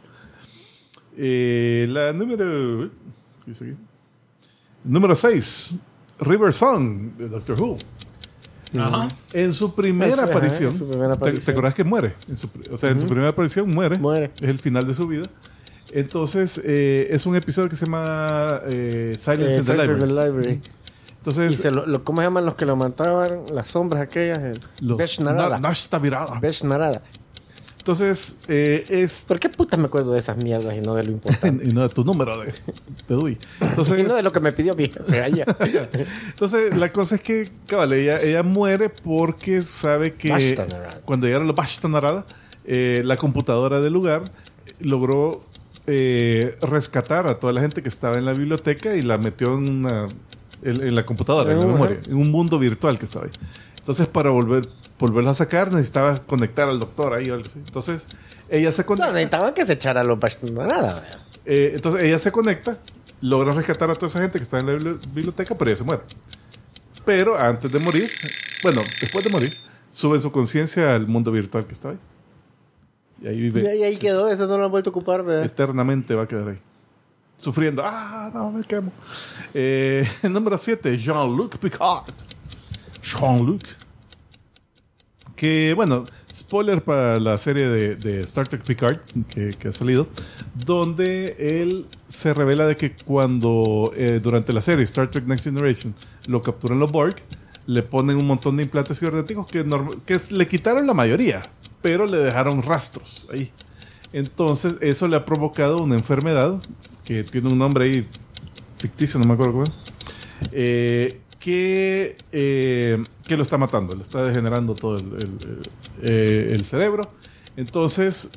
La número... ¿qué dice aquí? Número 6. River Song de Doctor Who. Ajá. En su primera aparición, ¿te acuerdas que muere? En su primera aparición muere. Es el final de su vida. Entonces, es un episodio que se llama Silence in the Library. Entonces, y ¿cómo se llaman los que lo mataban? Las sombras aquellas. Besh Narada. Entonces, ¿por qué puta me acuerdo de esas mierdas y no de lo importante? Y no de tu número de Dewey. Entonces, y no de lo que me pidió mi jefe. Entonces, la cosa es que, cabal, ella muere porque sabe que cuando llegaron los Bashta Narada, la computadora del lugar logró rescatar a toda la gente que estaba en la biblioteca y la metió en la computadora, en la memoria, en un mundo virtual que estaba ahí. Entonces, para volverlo a sacar, necesitaba conectar al doctor ahí o algo así. Entonces, ella se conecta. No, necesitaba que se echara los nada. Entonces, ella se conecta, logra rescatar a toda esa gente que está en la biblioteca, pero ella se muere. Pero antes de morir, después de morir, sube su conciencia al mundo virtual que está ahí. Y ahí vive. Y ahí quedó, eso no lo han vuelto a ocupar, ¿verdad? Eternamente va a quedar ahí. Sufriendo. No, me quemo. Número 7, Jean-Luc Picard. Jean-Luc. Que, bueno, spoiler para la serie de Star Trek Picard que ha salido, donde él se revela de que cuando durante la serie Star Trek Next Generation lo capturan los Borg, le ponen un montón de implantes cibernéticos que le quitaron la mayoría, pero le dejaron rastros ahí. Entonces eso le ha provocado una enfermedad que tiene un nombre ahí ficticio, no me acuerdo cómo es, que lo está matando, le está degenerando todo el cerebro. Entonces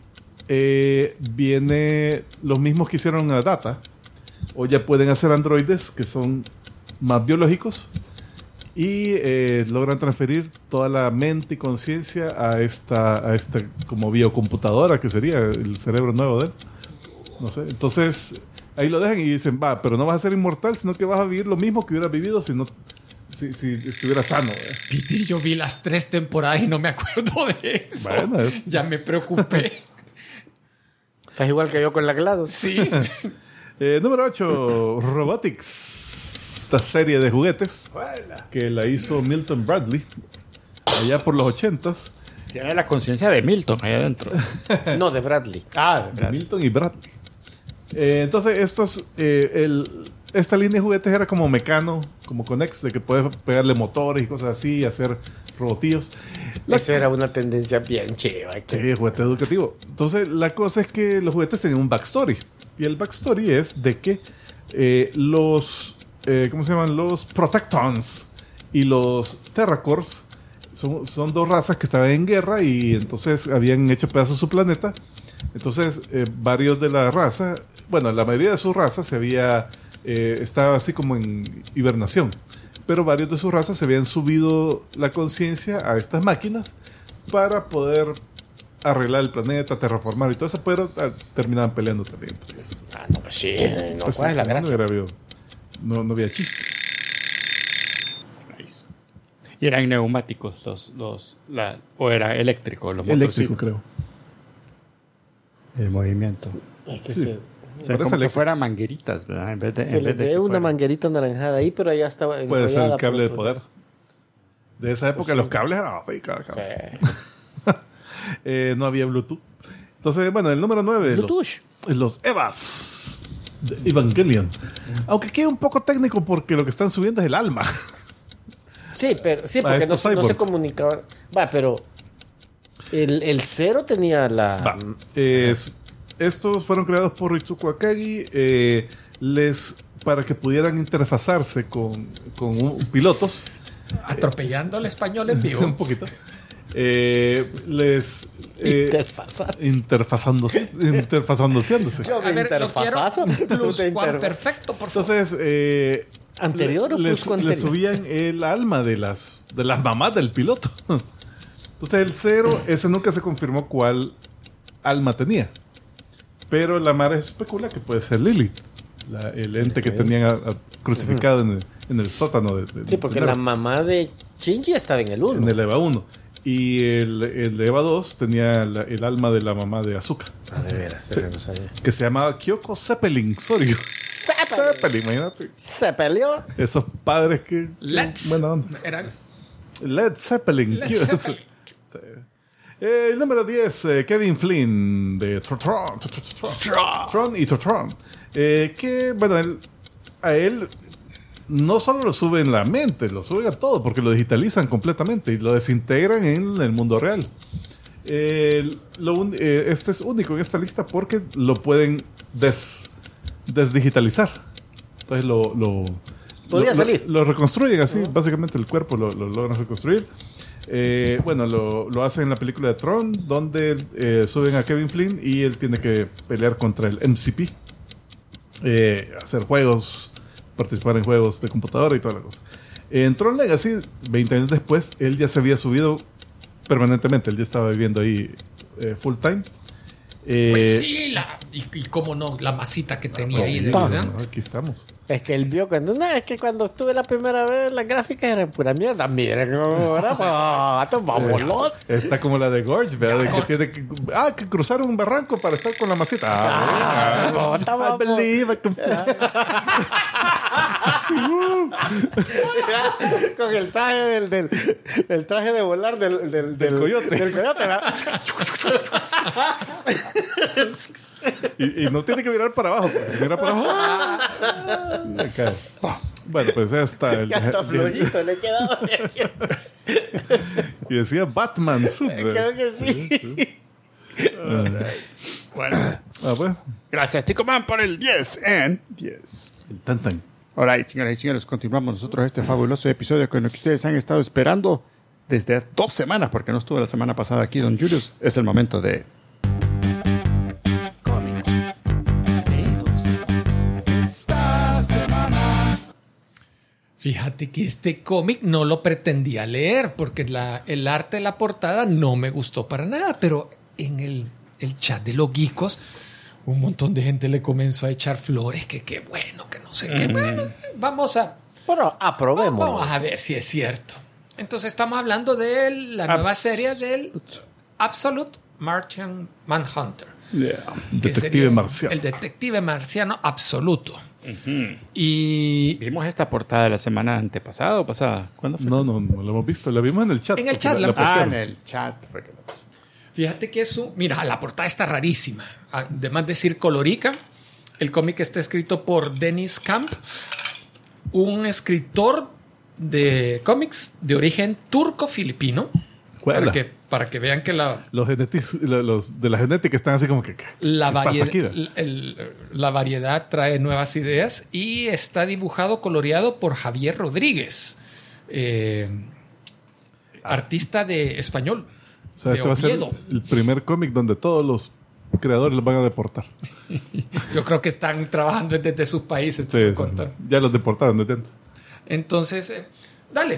viene los mismos que hicieron a Data, o ya pueden hacer androides que son más biológicos y logran transferir toda la mente y conciencia a esta como biocomputadora que sería el cerebro nuevo de él. No sé, entonces ahí lo dejan y dicen, pero no vas a ser inmortal, sino que vas a vivir lo mismo que hubieras vivido si estuviera sano. Piti, yo vi las 3 temporadas y no me acuerdo de eso. Bueno, ya me preocupé. Estás igual que yo con la GLaDOS. Sí. Número 8, Robotics. Esta serie de juguetes que la hizo Milton Bradley allá por los 80s. Tiene la conciencia de Milton ahí adentro. No, de Bradley. De Bradley. Milton y Bradley. Entonces esta línea de juguetes era como Mecano, como Connex, de que puedes pegarle motores y cosas así y hacer robotillos. Esa era una tendencia bien chiva. Sí, juguete educativo. Entonces la cosa es que los juguetes tienen un backstory. Y el backstory es de que ¿cómo se llaman? Los Protectons y los Terracors son dos razas que estaban en guerra y entonces habían hecho pedazos su planeta. Entonces varios de la raza, bueno, la mayoría de su raza estaba así como en hibernación, pero varios de su raza se habían subido la conciencia a estas máquinas para poder arreglar el planeta, terraformar y todo eso, pero terminaban peleando también. No, pues sí, ¿cuál es la gracia? No había chiste. Nice. ¿Y eran neumáticos o era eléctrico? Eléctrico, creo. El movimiento. Es que sí. O sea, como que fueran mangueritas, ¿verdad? En vez de una manguerita anaranjada ahí, pero allá estaba... Puede ser el cable de poder. De esa época los cables eran así, no había Bluetooth. Entonces, bueno, el número 9. Los EVAs de Evangelion. Aunque queda un poco técnico porque lo que están subiendo es el alma. Sí, porque no se comunicaban. Pero el Zero tenía la... Estos fueron creados por Ritsuko Akagi para que pudieran interfazarse con pilotos. Atropellando el español en vivo. Un poquito. Interfazándose. ¿Interfazazo? Perfecto, por favor. Entonces, ¿anterior o le subían el alma de las mamás del piloto. Entonces, el Zero, ese nunca se confirmó cuál alma tenía. Pero la Mara especula que puede ser Lilith, el ente que tenían crucificado en el sótano de sí, porque la mamá de Shinji estaba en el 1. En el EVA 1. Y el EVA 2 tenía el alma de la mamá de Asuka. De veras, ese no sabía. Que se llamaba Kyoko Zeppelin, Sorry. Zeppelin, imagínate. ¿Zeppelin? Esos padres que... Led Zeppelin. El número 10, Kevin Flynn, de Tron y Tron. Que, bueno, a él no solo lo suben en la mente, lo suben a todo, porque lo digitalizan completamente y lo desintegran en el mundo real. Este es único en esta lista porque lo pueden desdigitalizar. Entonces podría salir. Lo reconstruyen así, básicamente el cuerpo lo logran reconstruir. Bueno, lo hacen en la película de Tron, donde suben a Kevin Flynn y él tiene que pelear contra el MCP, hacer juegos, participar en juegos de computadora y toda la cosa. En Tron Legacy, 20 años después, él ya se había subido permanentemente, él ya estaba viviendo ahí full time. Pues sí, y cómo no, la masita que tenía ahí de vida. Aquí estamos. Es que él vio cuando estuve la primera vez, las gráficas eran pura mierda. Miren, ahora vámonos. Está como la de Gorge, ¿verdad? De que tiene que cruzar un barranco para estar con la masita. importa, I believe I can fly. Con el traje el traje de volar del coyote. Del coyote, ¿verdad? Y no tiene que mirar para abajo, porque si mira para abajo... le cae. Bueno, pues ya está. Ya está flojito, le he quedado. Y decía Batman suit. Creo que sí. Bueno. Bueno. Gracias, Ticoman, por el 10 en 10. El tan. Alright, señoras y señores, continuamos nosotros este fabuloso episodio con el que ustedes han estado esperando desde 2 semanas, porque no estuvo la semana pasada aquí, Don Julius. Es el momento de... Cómics leídos esta semana. Fíjate que este cómic no lo pretendía leer porque el arte de la portada no me gustó para nada, pero en el chat de los geekos un montón de gente le comenzó a echar flores, que qué bueno, que no sé qué. Bueno, vamos a... Bueno, aprobemos. Vamos a ver si es cierto. Entonces estamos hablando de la nueva serie del Absolute Martian Manhunter. Yeah. Detective marciano. El detective marciano absoluto. Y Vimos esta portada la semana antepasada o pasada. ¿Cuándo fue? No lo hemos visto. La vimos en el chat. En el chat la postearon. en el chat. Fue que lo... fíjate que mira, la portada está rarísima. Además de decir colorica, el cómic está escrito por Dennis Camp, un escritor de cómics de origen turco-filipino. Para que vean que los de la genética están así como que... la variedad trae nuevas ideas y está dibujado, coloreado por Javier Rodríguez, artista de español. O sea, este va a ser el primer cómic donde todos los creadores los van a deportar. Yo creo que están trabajando desde sus países. Sí, ya los deportaron desde antes. Entonces, dale.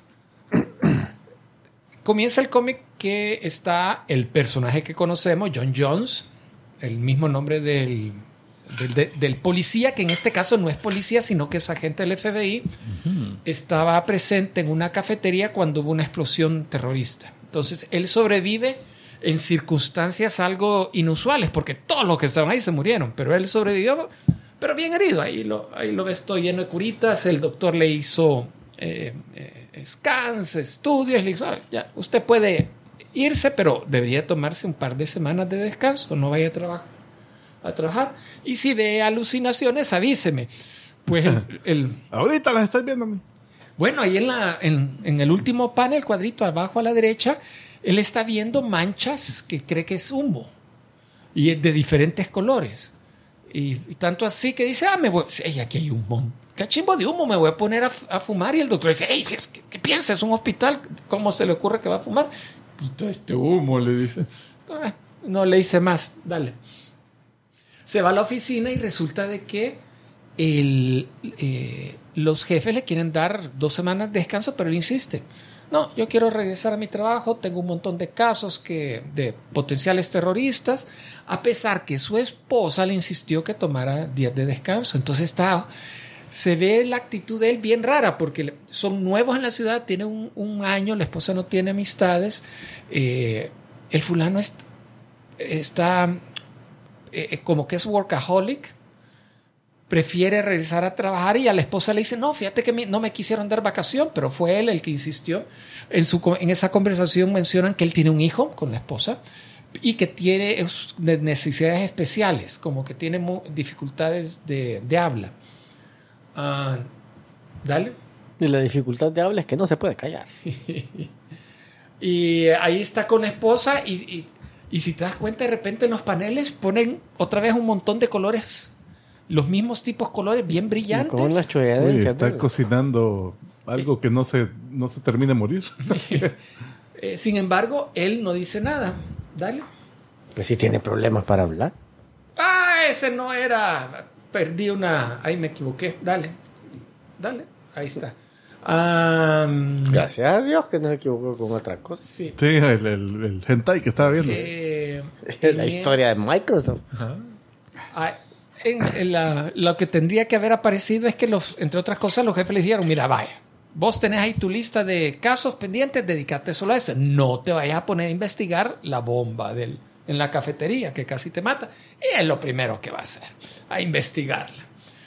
Comienza el cómic que está el personaje que conocemos, John Jones, el mismo nombre del policía, que en este caso no es policía, sino que es agente del FBI. Estaba presente en una cafetería cuando hubo una explosión terrorista. Entonces, él sobrevive en circunstancias algo inusuales, porque todos los que estaban ahí se murieron, pero él sobrevivió, pero bien herido. Ahí lo ves todo lleno de curitas. El doctor le hizo scans, estudios, le dijo, ya, usted puede irse, pero debería tomarse un par de semanas de descanso, no vaya a trabajar. Y si ve alucinaciones, avíseme. Pues ahorita las estoy viendo. Bueno, ahí en el último panel, cuadrito abajo a la derecha, él está viendo manchas que cree que es humo y de diferentes colores. Y tanto así que dice, aquí hay un cachimbo de humo, me voy a poner a fumar. Y el doctor dice, ¿qué piensa? Es un hospital, ¿cómo se le ocurre que va a fumar? Y todo este humo, le dice. No le dice más, dale. Se va a la oficina y resulta de que los jefes le quieren dar 2 semanas de descanso, pero él insiste. No, yo quiero regresar a mi trabajo, tengo un montón de casos de potenciales terroristas, a pesar que su esposa le insistió que tomara días de descanso. Entonces se ve la actitud de él bien rara, porque son nuevos en la ciudad, tiene un año, la esposa no tiene amistades, el fulano está como que es workaholic, prefiere regresar a trabajar, y a la esposa le dice, no, fíjate que no me quisieron dar vacación, pero fue él el que insistió. En esa conversación mencionan que él tiene un hijo con la esposa y que tiene necesidades especiales, como que tiene dificultades de habla. Dale. Y la dificultad de habla es que no se puede callar. Y ahí está con la esposa y si te das cuenta, de repente en los paneles ponen otra vez un montón de colores, los mismos tipos de colores bien brillantes. Con las cholladencias. Está cocinando algo que no se termina de morir. Sin embargo, él no dice nada. Dale. Pues sí tiene problemas para hablar. Ese no era. Perdí una. Ahí me equivoqué. Dale. Ahí está. Gracias a Dios que no se equivocó con otra cosa. Sí, el hentai que estaba viendo. La historia de Microsoft. Lo que tendría que haber aparecido es que, entre otras cosas, los jefes le dijeron, mira, vaya, vos tenés ahí tu lista de casos pendientes, dedícate solo a eso. No te vayas a poner a investigar la bomba del en la cafetería que casi te mata. Y es lo primero que va a hacer, a investigarla.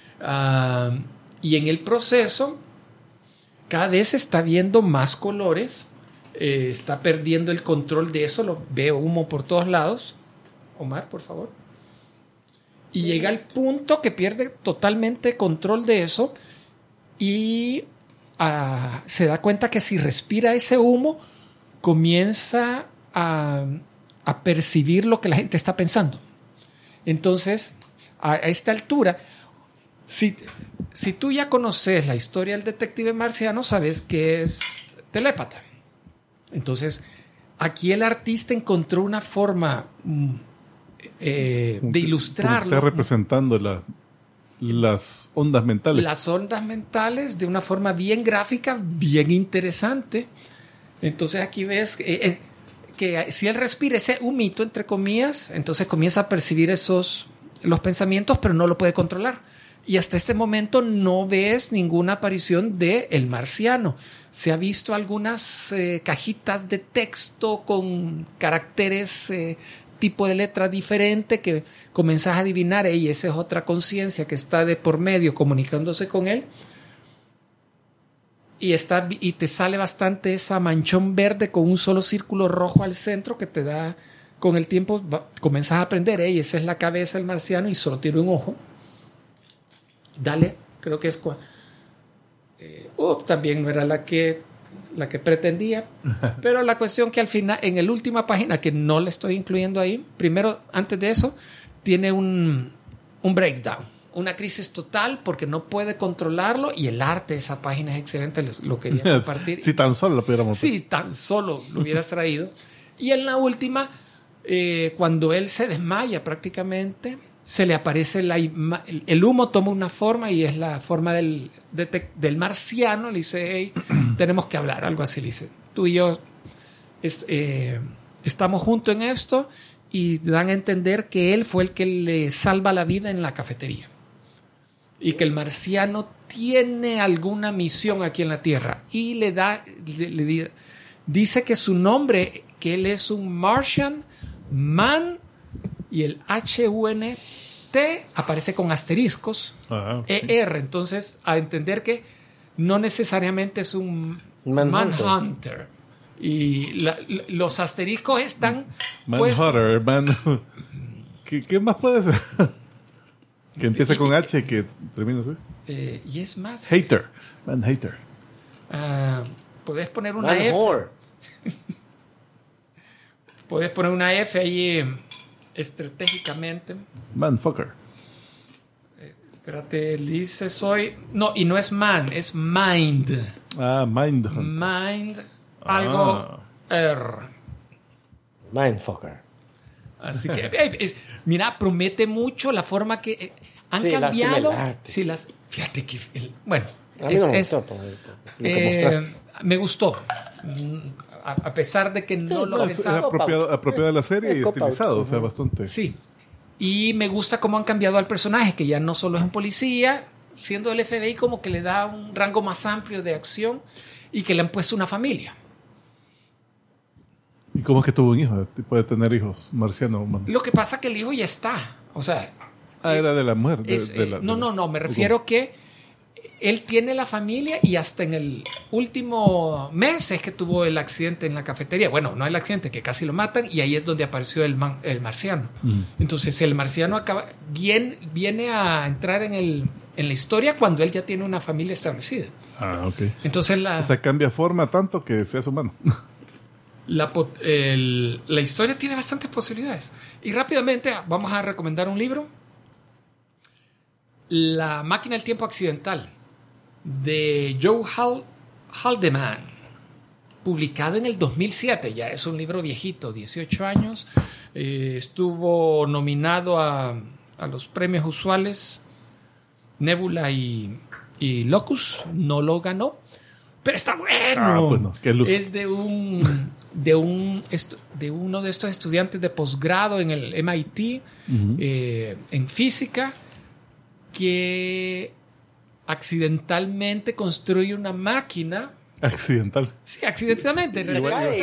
Y en el proceso, cada vez está viendo más colores, está perdiendo el control de eso, veo humo por todos lados. Omar, por favor. Y llega al punto que pierde totalmente control de eso y se da cuenta que si respira ese humo, comienza a percibir lo que la gente está pensando. Entonces, a esta altura, si tú ya conoces la historia del detective marciano, sabes que es telépata. Entonces, aquí el artista encontró una forma de ilustrarlo. Está representando las ondas mentales. Las ondas mentales de una forma bien gráfica, bien interesante. Entonces aquí ves que si él respira ese humito, entre comillas, entonces comienza a percibir los pensamientos, pero no lo puede controlar. Y hasta este momento no ves ninguna aparición de el marciano. Se ha visto algunas cajitas de texto con caracteres tipo de letra diferente que comenzás a adivinar, y esa es otra conciencia que está de por medio comunicándose con él. Y te sale bastante esa manchón verde con un solo círculo rojo al centro que te da, con el tiempo comenzás a aprender, esa es la cabeza del marciano y solo tiene un ojo. Dale, creo que es también no era la que pretendía, pero la cuestión que al final, en la última página, que no le estoy incluyendo ahí, primero, antes de eso, tiene un breakdown, una crisis total porque no puede controlarlo, y el arte de esa página es excelente, lo quería compartir. Si tan solo lo pudiéramos. Si tan solo lo hubieras traído. Y en la última, cuando él se desmaya prácticamente, se le aparece el humo, toma una forma y es la forma del marciano. Le dice, hey, tenemos que hablar, algo así. Le dice, tú y yo estamos juntos en esto, y dan a entender que él fue el que le salva la vida en la cafetería y que el marciano tiene alguna misión aquí en la Tierra, y le dice que su nombre, que él es un Martian Man, y el H-U-N-T aparece con asteriscos, E-R. Entonces, a entender que no necesariamente es un Manhunter. Y los asteriscos están Manhunter, ¿Qué más puede ser? Que empieza con H, que termina así. Y es más... Hater. Man-hater. Podés poner una F. Podés poner una F ahí estratégicamente. Manfucker. Espérate, dice no, y no es man, es mind. Mind. Mind, algo R. Mindfucker. Así que, mira, promete mucho la forma que han cambiado. Sí, fíjate que, bueno, a mí no me gustó, me gustó. A pesar de que no lo pensaba. Apropiado de la serie y estilizado, o sea, bastante. Sí. Y me gusta cómo han cambiado al personaje, que ya no solo es un policía, siendo el FBI, como que le da un rango más amplio de acción, y que le han puesto una familia. ¿Y cómo es que tuvo un hijo? ¿Puede tener hijos marciano humano? Lo que pasa es que el hijo ya está. O sea... era de la mujer. No, me refiero que él tiene la familia, y hasta en el último mes es que tuvo el accidente en la cafetería. Bueno, no el accidente, que casi lo matan, y ahí es donde apareció el marciano. Entonces el marciano viene a entrar en la historia cuando él ya tiene una familia establecida. Ok. Entonces o sea, cambia forma tanto que seas humano. La historia tiene bastantes posibilidades. Y rápidamente vamos a recomendar un libro. La máquina del tiempo accidental, de Joe Haldeman, publicado en el 2007. Ya es un libro viejito, 18 años. Estuvo nominado a los premios usuales Nebula y Locus. No lo ganó, pero está bueno. Bueno, qué luz. Es de uno de estos estudiantes de posgrado en el MIT, en física, que accidentalmente construye una máquina. Accidental. Sí, accidentalmente. Se cae,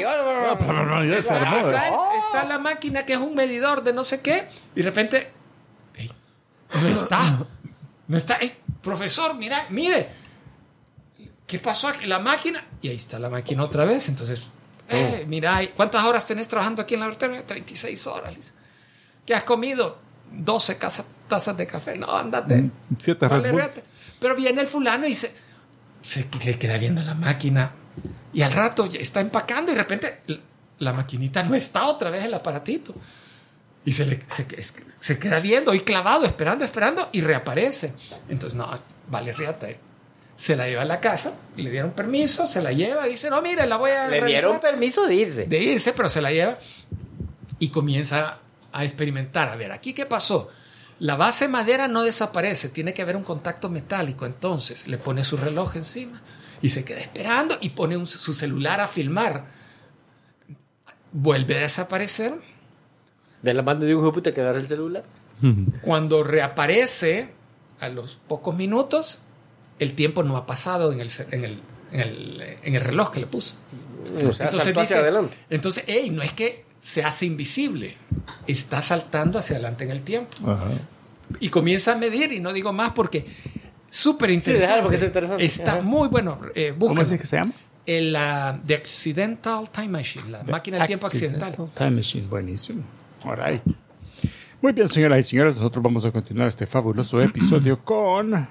Está la máquina que es un medidor de no sé qué, y de repente, ¡ey! No está. No está. Profesor, mire. ¿Qué pasó aquí? La máquina. Y ahí está la máquina otra vez. Entonces, mira, ¿cuántas horas tenés trabajando aquí en la laboratorio? 36 horas. ¿Qué has comido? 12 tazas de café. No, andate. 7 Red Bulls. Pero viene el fulano y se queda viendo la máquina. Y al rato ya está empacando y de repente la maquinita no está otra vez el aparatito. Y se queda viendo y clavado, esperando y reaparece. Entonces, no, vale, riata. Se la lleva a la casa, le dieron permiso, se la lleva, dice, no, mire, la voy a revisar. Le dieron permiso de irse. De irse, pero se la lleva y comienza a experimentar. A ver, ¿aquí qué pasó? La base madera no desaparece, tiene que haber un contacto metálico. Entonces le pone su reloj encima y se queda esperando y pone su celular a filmar. Vuelve a desaparecer. De la mano de un hijo de puta que agarra el celular. Cuando reaparece, a los pocos minutos, el tiempo no ha pasado en el reloj que le puso. O sea, entonces dice, adelante. Entonces, no es que se hace invisible, está saltando hacia adelante en el tiempo. Ajá. Y comienza a medir, y no digo más porque súper interesante. Sí, porque es interesante. Está muy bueno. ¿Cómo es que se llama? The Accidental Time Machine, la máquina del tiempo accidental. Time Machine, buenísimo. All right. Muy bien, señoras y señores, nosotros vamos a continuar este fabuloso episodio con...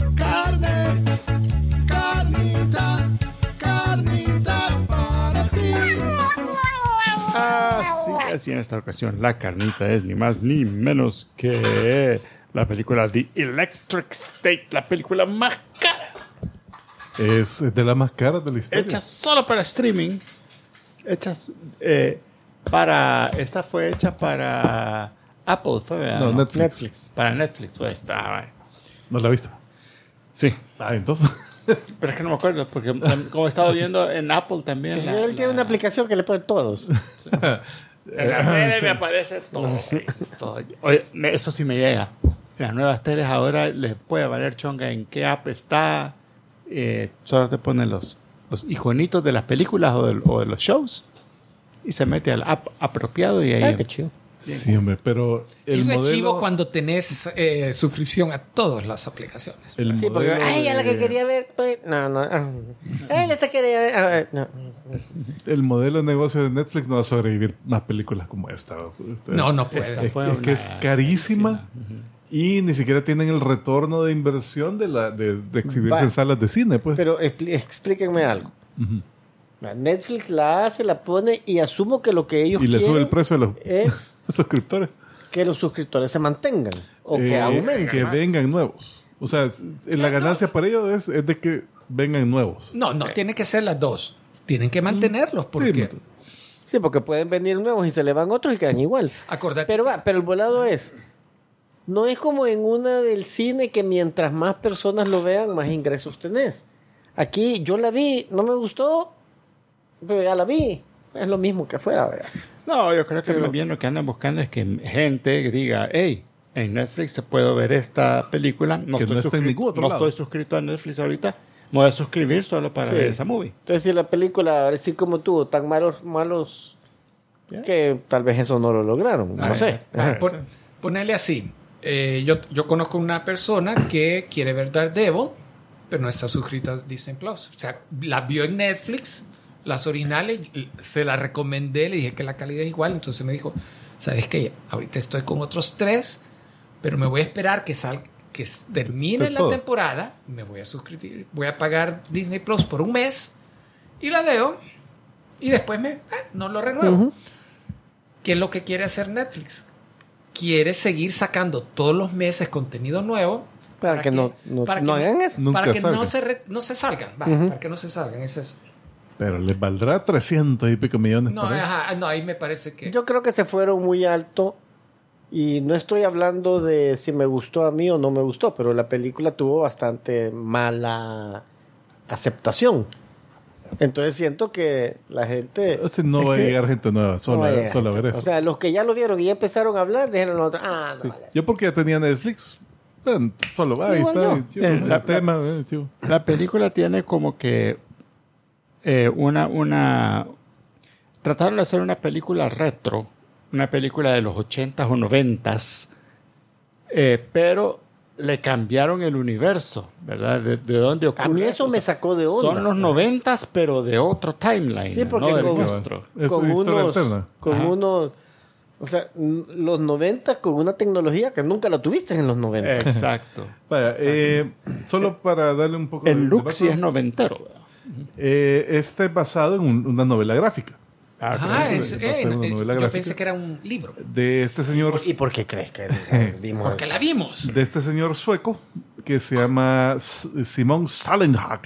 Carnita para ti. Así en esta ocasión la carnita es ni más ni menos que la película The Electric State, la película más cara. Es de las más caras de la historia. Hecha solo para streaming. Esta fue hecha para Apple, no, Netflix. Para Netflix fue esta. ¿No la has visto? Sí. Entonces... Pero es que no me acuerdo, porque como he estado viendo en Apple también. Él tiene una aplicación que le pone todos. Sí. En las redes me aparece todo. Oye, eso sí me llega. En las nuevas teles ahora les puede valer chonga en qué app está. Solo te ponen los iconitos de las películas o de los shows y se mete al app apropiado y ahí. Qué chido. Sí, hombre, pero el modelo... es chivo cuando tenés suscripción a todas las aplicaciones. Sí, porque a la que quería ver, pues, no. Esta quería ver, no. El modelo de negocio de Netflix no va a sobrevivir más películas como esta. No puede. Es que es carísima y ni siquiera tienen el retorno de inversión de exhibirse en salas de cine, pues. Pero explíquenme algo. Netflix la hace, la pone y asumo que lo que ellos quieren... Y le sube el precio a los suscriptores. Que los suscriptores se mantengan o que aumenten. Que vengan nuevos. O sea, la ganancia para ellos es de que vengan nuevos. No, tiene que ser las dos. Tienen que mantenerlos porque... Sí, porque pueden venir nuevos y se le van otros y quedan igual. Acordate. Pero el volado es... No es como en una del cine que mientras más personas lo vean, más ingresos tenés. Aquí yo la vi, no me gustó... Pero ya la vi. Es lo mismo que afuera, ¿verdad? No, yo creo que más bien lo que andan buscando es que gente diga, hey, en Netflix se puede ver esta película. No estoy suscrito a Netflix ahorita. Me voy a suscribir solo para ver esa movie. Entonces, si la película, así como tú, tan malos que tal vez eso no lo lograron. No sé. Ponerle así. Yo conozco una persona que quiere ver Daredevil, pero no está suscrito a Disney Plus. O sea, la vio en Netflix... Las originales, se las recomendé, le dije que la calidad es igual, entonces me dijo, ¿sabes qué? Ahorita estoy con otros 3, pero me voy a esperar que termine la temporada, me voy a suscribir, voy a pagar Disney Plus por un mes y la veo y después no lo renuevo. ¿Qué es lo que quiere hacer Netflix? Quiere seguir sacando todos los meses contenido nuevo para que no hagan eso. Para que no se salgan. Para que no se salgan. Ese es. Pero les valdrá 300 y pico millones. No, ahí me parece que... Yo creo que se fueron muy alto y no estoy hablando de si me gustó a mí o no me gustó, pero la película tuvo bastante mala aceptación. Entonces siento que la gente... No va a llegar gente nueva, solo a ver eso. O sea, los que ya lo vieron y ya empezaron a hablar, dijeron los otros, sí. Vale. Yo porque ya tenía Netflix, solo va, ahí está. La película tiene como que trataron de hacer una película retro, una película de los 80s o 90s, pero le cambiaron el universo, ¿verdad? De dónde ocurre. A mí eso me sacó de onda. Son los 90s, pero de otro timeline. Sí, porque no del con nuestro. unos, o sea, los 90 con una tecnología que nunca la tuviste en los 90. Exacto. Vaya, solo para darle un poco el look sí es noventero. Este es basado en una novela gráfica. Yo pensé que era un libro. De este señor. ¿Y por qué crees que vimos? Porque la vimos. De este señor sueco que se llama Simon Stålenhag.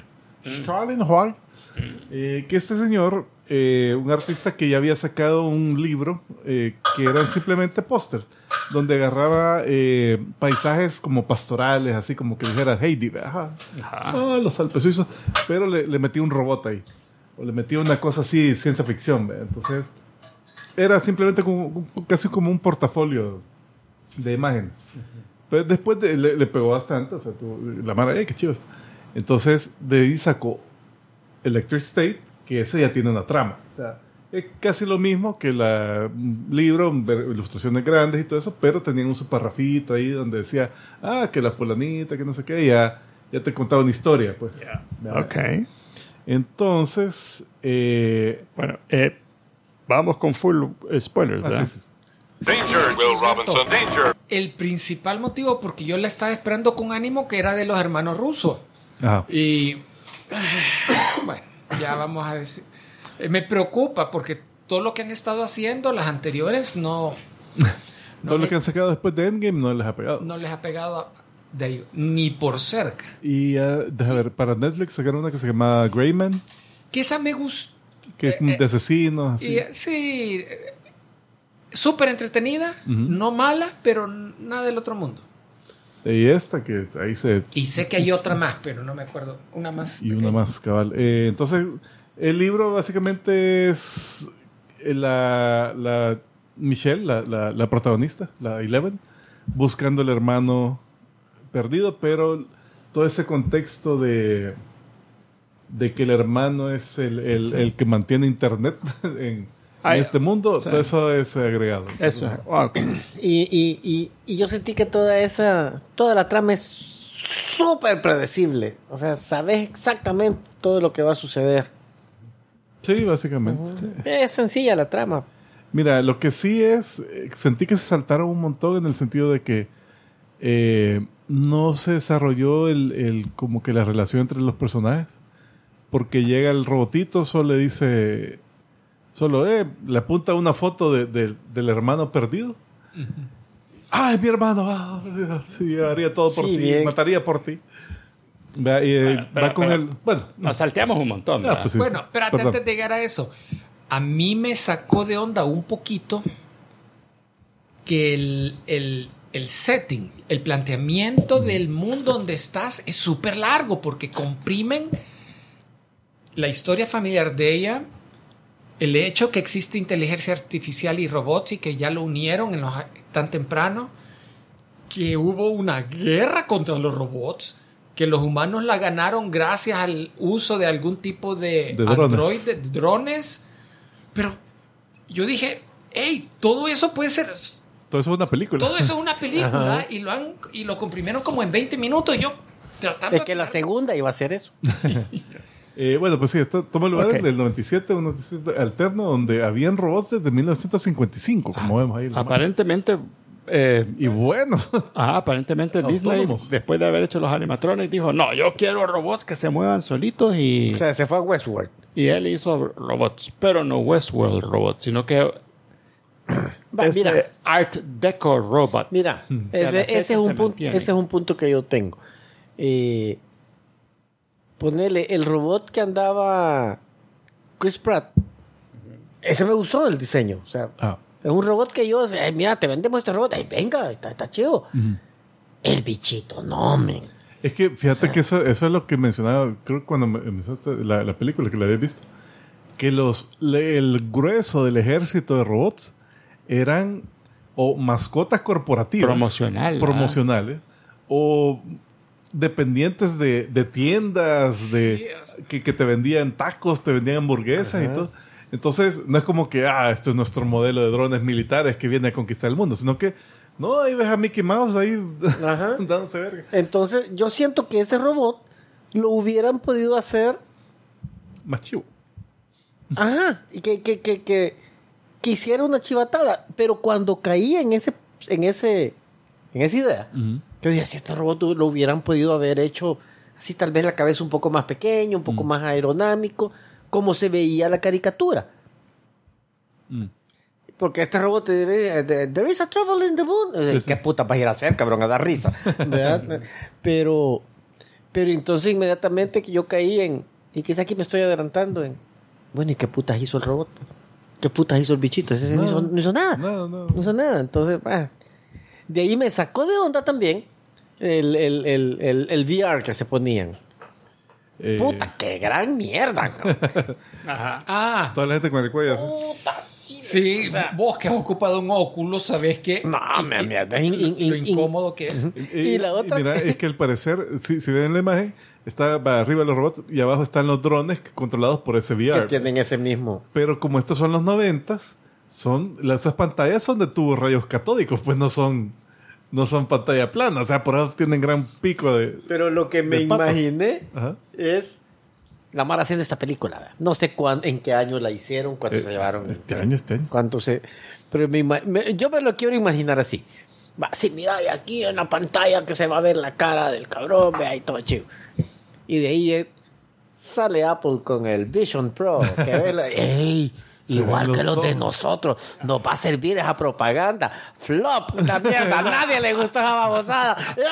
Que este señor, un artista que ya había sacado un libro que eran simplemente pósters, donde agarraba paisajes como pastorales, así como que dijera Heidi, los Alpes suizos, pero le metía un robot ahí. O le metía una cosa así, ciencia ficción. ¿Ve? Entonces, era simplemente casi como un portafolio de imágenes. Pero después le pegó bastante. O sea, la mara, qué chido. Entonces, de ahí sacó Electric State, que ese ya tiene una trama. O sea, es casi lo mismo que el libro, ilustraciones grandes y todo eso, pero tenían un parrafito ahí donde decía, que la fulanita, que no sé qué, ya te contaba una historia, pues. Yeah. Ok. Entonces, vamos con full spoilers, ¿verdad? Danger, Will Robinson, danger. El principal motivo porque yo la estaba esperando con ánimo que era de los hermanos rusos. Ajá. Y bueno, ya vamos a decir. Me preocupa porque todo lo que han estado haciendo, las anteriores, todo lo que han sacado después de Endgame no les ha pegado. No les ha pegado de ahí, ni por cerca. Y déjame ver, para Netflix sacaron una que se llama Greyman. Que esa me gustó. Que es de asesinos. Así. Sí, súper entretenida, no mala, pero nada del otro mundo. Y esta que ahí se... Y sé que hay otra más, pero no me acuerdo. Una más. Y una más, cabal. Entonces, el libro básicamente es la Michelle, la protagonista, la Eleven, buscando al hermano perdido, pero todo ese contexto de que el hermano es el que mantiene internet en este mundo, todo eso es agregado. Eso es. Okay. Y yo sentí que toda la trama es súper predecible. O sea, sabes exactamente todo lo que va a suceder. Sí, básicamente. Sí. Es sencilla la trama. Mira, lo que sí es, sentí que se saltaron un montón en el sentido de que no se desarrolló como que la relación entre los personajes, porque llega el robotito, solo le dice, le apunta una foto del hermano perdido. Es mi hermano, sí, haría todo por ti, bien. Mataría por ti. Va con él. Bueno, nos salteamos un montón. Pues sí, bueno, espérate, antes de llegar a eso, a mí me sacó de onda un poquito que el setting, el planteamiento del mundo donde estás es súper largo porque comprimen la historia familiar de ella, el hecho que existe inteligencia artificial y robots y que ya lo unieron tan temprano, que hubo una guerra contra los robots, que los humanos la ganaron gracias al uso de algún tipo de android, de drones. Pero yo dije, todo eso puede ser... Todo eso es una película. Todo eso es una película y lo comprimieron como en 20 minutos y yo tratando... Es que la segunda iba a ser eso. Bueno, pues sí, esto toma lugar en el 97, un 97 alterno, donde habían robots desde 1955, como vemos ahí. Aparentemente... y bueno. Aparentemente Disney, después de haber hecho los animatronics, dijo, no, yo quiero robots que se muevan solitos y... O sea, se fue a Westworld. Y él hizo robots, pero no Westworld robots, sino que... mira, Art Deco robots. Mira, ese es un punto que yo tengo. Ponerle el robot que andaba Chris Pratt. Ese me gustó el diseño. O sea, es un robot que yo... mira, te vendemos este robot. Venga, está chido. El bichito, no, men. Es que fíjate que eso es lo que mencionaba, creo que cuando empezaste la película que la habías visto, que el grueso del ejército de robots eran o mascotas corporativas promocionales, o dependientes de tiendas que te vendían tacos, te vendían hamburguesas y todo. Entonces, no es como que, esto es nuestro modelo de drones militares que viene a conquistar el mundo, sino que, no, ahí ves a Mickey Mouse ahí dándose verga. Entonces, yo siento que ese robot lo hubieran podido hacer más chivo. Y que hiciera una chivatada, pero cuando caía en esa idea, yo decía, si este robot lo hubieran podido haber hecho así, tal vez la cabeza un poco más pequeña, un poco más aerodinámico, como se veía la caricatura. Porque este robot te dice, there is a trouble in the moon. ¿Qué puta vas a ir a hacer, cabrón? A dar risa. pero entonces inmediatamente que yo caí y quizá aquí me estoy adelantando bueno, ¿y qué putas hizo el robot? ¿Qué putas hizo el bichito? No hizo nada. No hizo nada. Entonces, de ahí me sacó de onda también el VR que se ponían. Puta, qué gran mierda. Ajá. Toda la gente con el cuello así. Puta, sí, o sea, vos que has ocupado un óculo, sabés que lo incómodo que es. Y la otra. Mira, es que al parecer, si ven la imagen, está arriba los robots y abajo están los drones controlados por ese VR. Que tienen ese mismo. Pero como estos son los 90s, esas pantallas son de tubos rayos catódicos, pues no son pantalla plana, o sea, por eso tienen gran pico de. Pero lo que me imaginé es la Mara haciendo esta película. ¿Verdad? No sé en qué año la hicieron, cuánto se llevaron. Este año. Pero yo me lo quiero imaginar así. Sí, mira, y aquí en la pantalla que se va a ver la cara del cabrón, vea, y todo chido. Y de ahí sale Apple con el Vision Pro, que ¡ey! Igual que los de nosotros, nos va a servir esa propaganda. Flop, la mierda, a nadie le gustó esa babosada.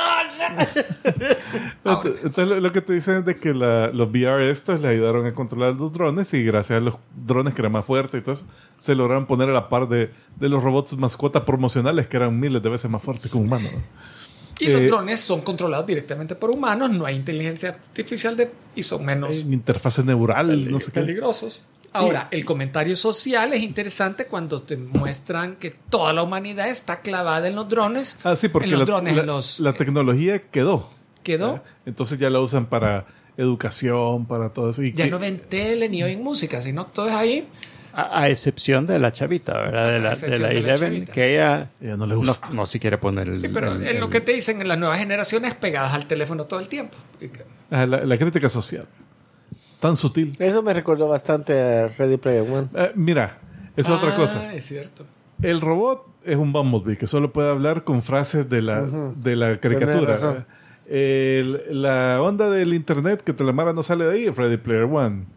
Entonces lo que te dicen es de que los VR estos le ayudaron a controlar los drones y gracias a los drones que eran más fuertes y todo eso, se lograron poner a la par de los robots mascotas promocionales que eran miles de veces más fuertes que un humano, ¿no? Y los drones son controlados directamente por humanos, no hay inteligencia artificial y son menos interfaces neurales, no sé qué. Peligrosos. Ahora, el comentario social es interesante cuando te muestran que toda la humanidad está clavada en los drones. Sí, porque la tecnología quedó. ¿Quedó? Entonces ya la usan para educación, para todo eso. Ya no ven tele ni oyen música, sino todo es ahí. A excepción de la chavita, ¿verdad? De la Eleven, que ella no le gusta. No si quiere poner el... Sí, pero es lo que te dicen en las nuevas generaciones pegadas al teléfono todo el tiempo. La crítica social. Tan sutil. Eso me recordó bastante a Ready Player One. Mira, es otra cosa. Es cierto. El robot es un Bumblebee que solo puede hablar con frases de la caricatura. La onda del internet que te la mara no sale de ahí es Ready Player One.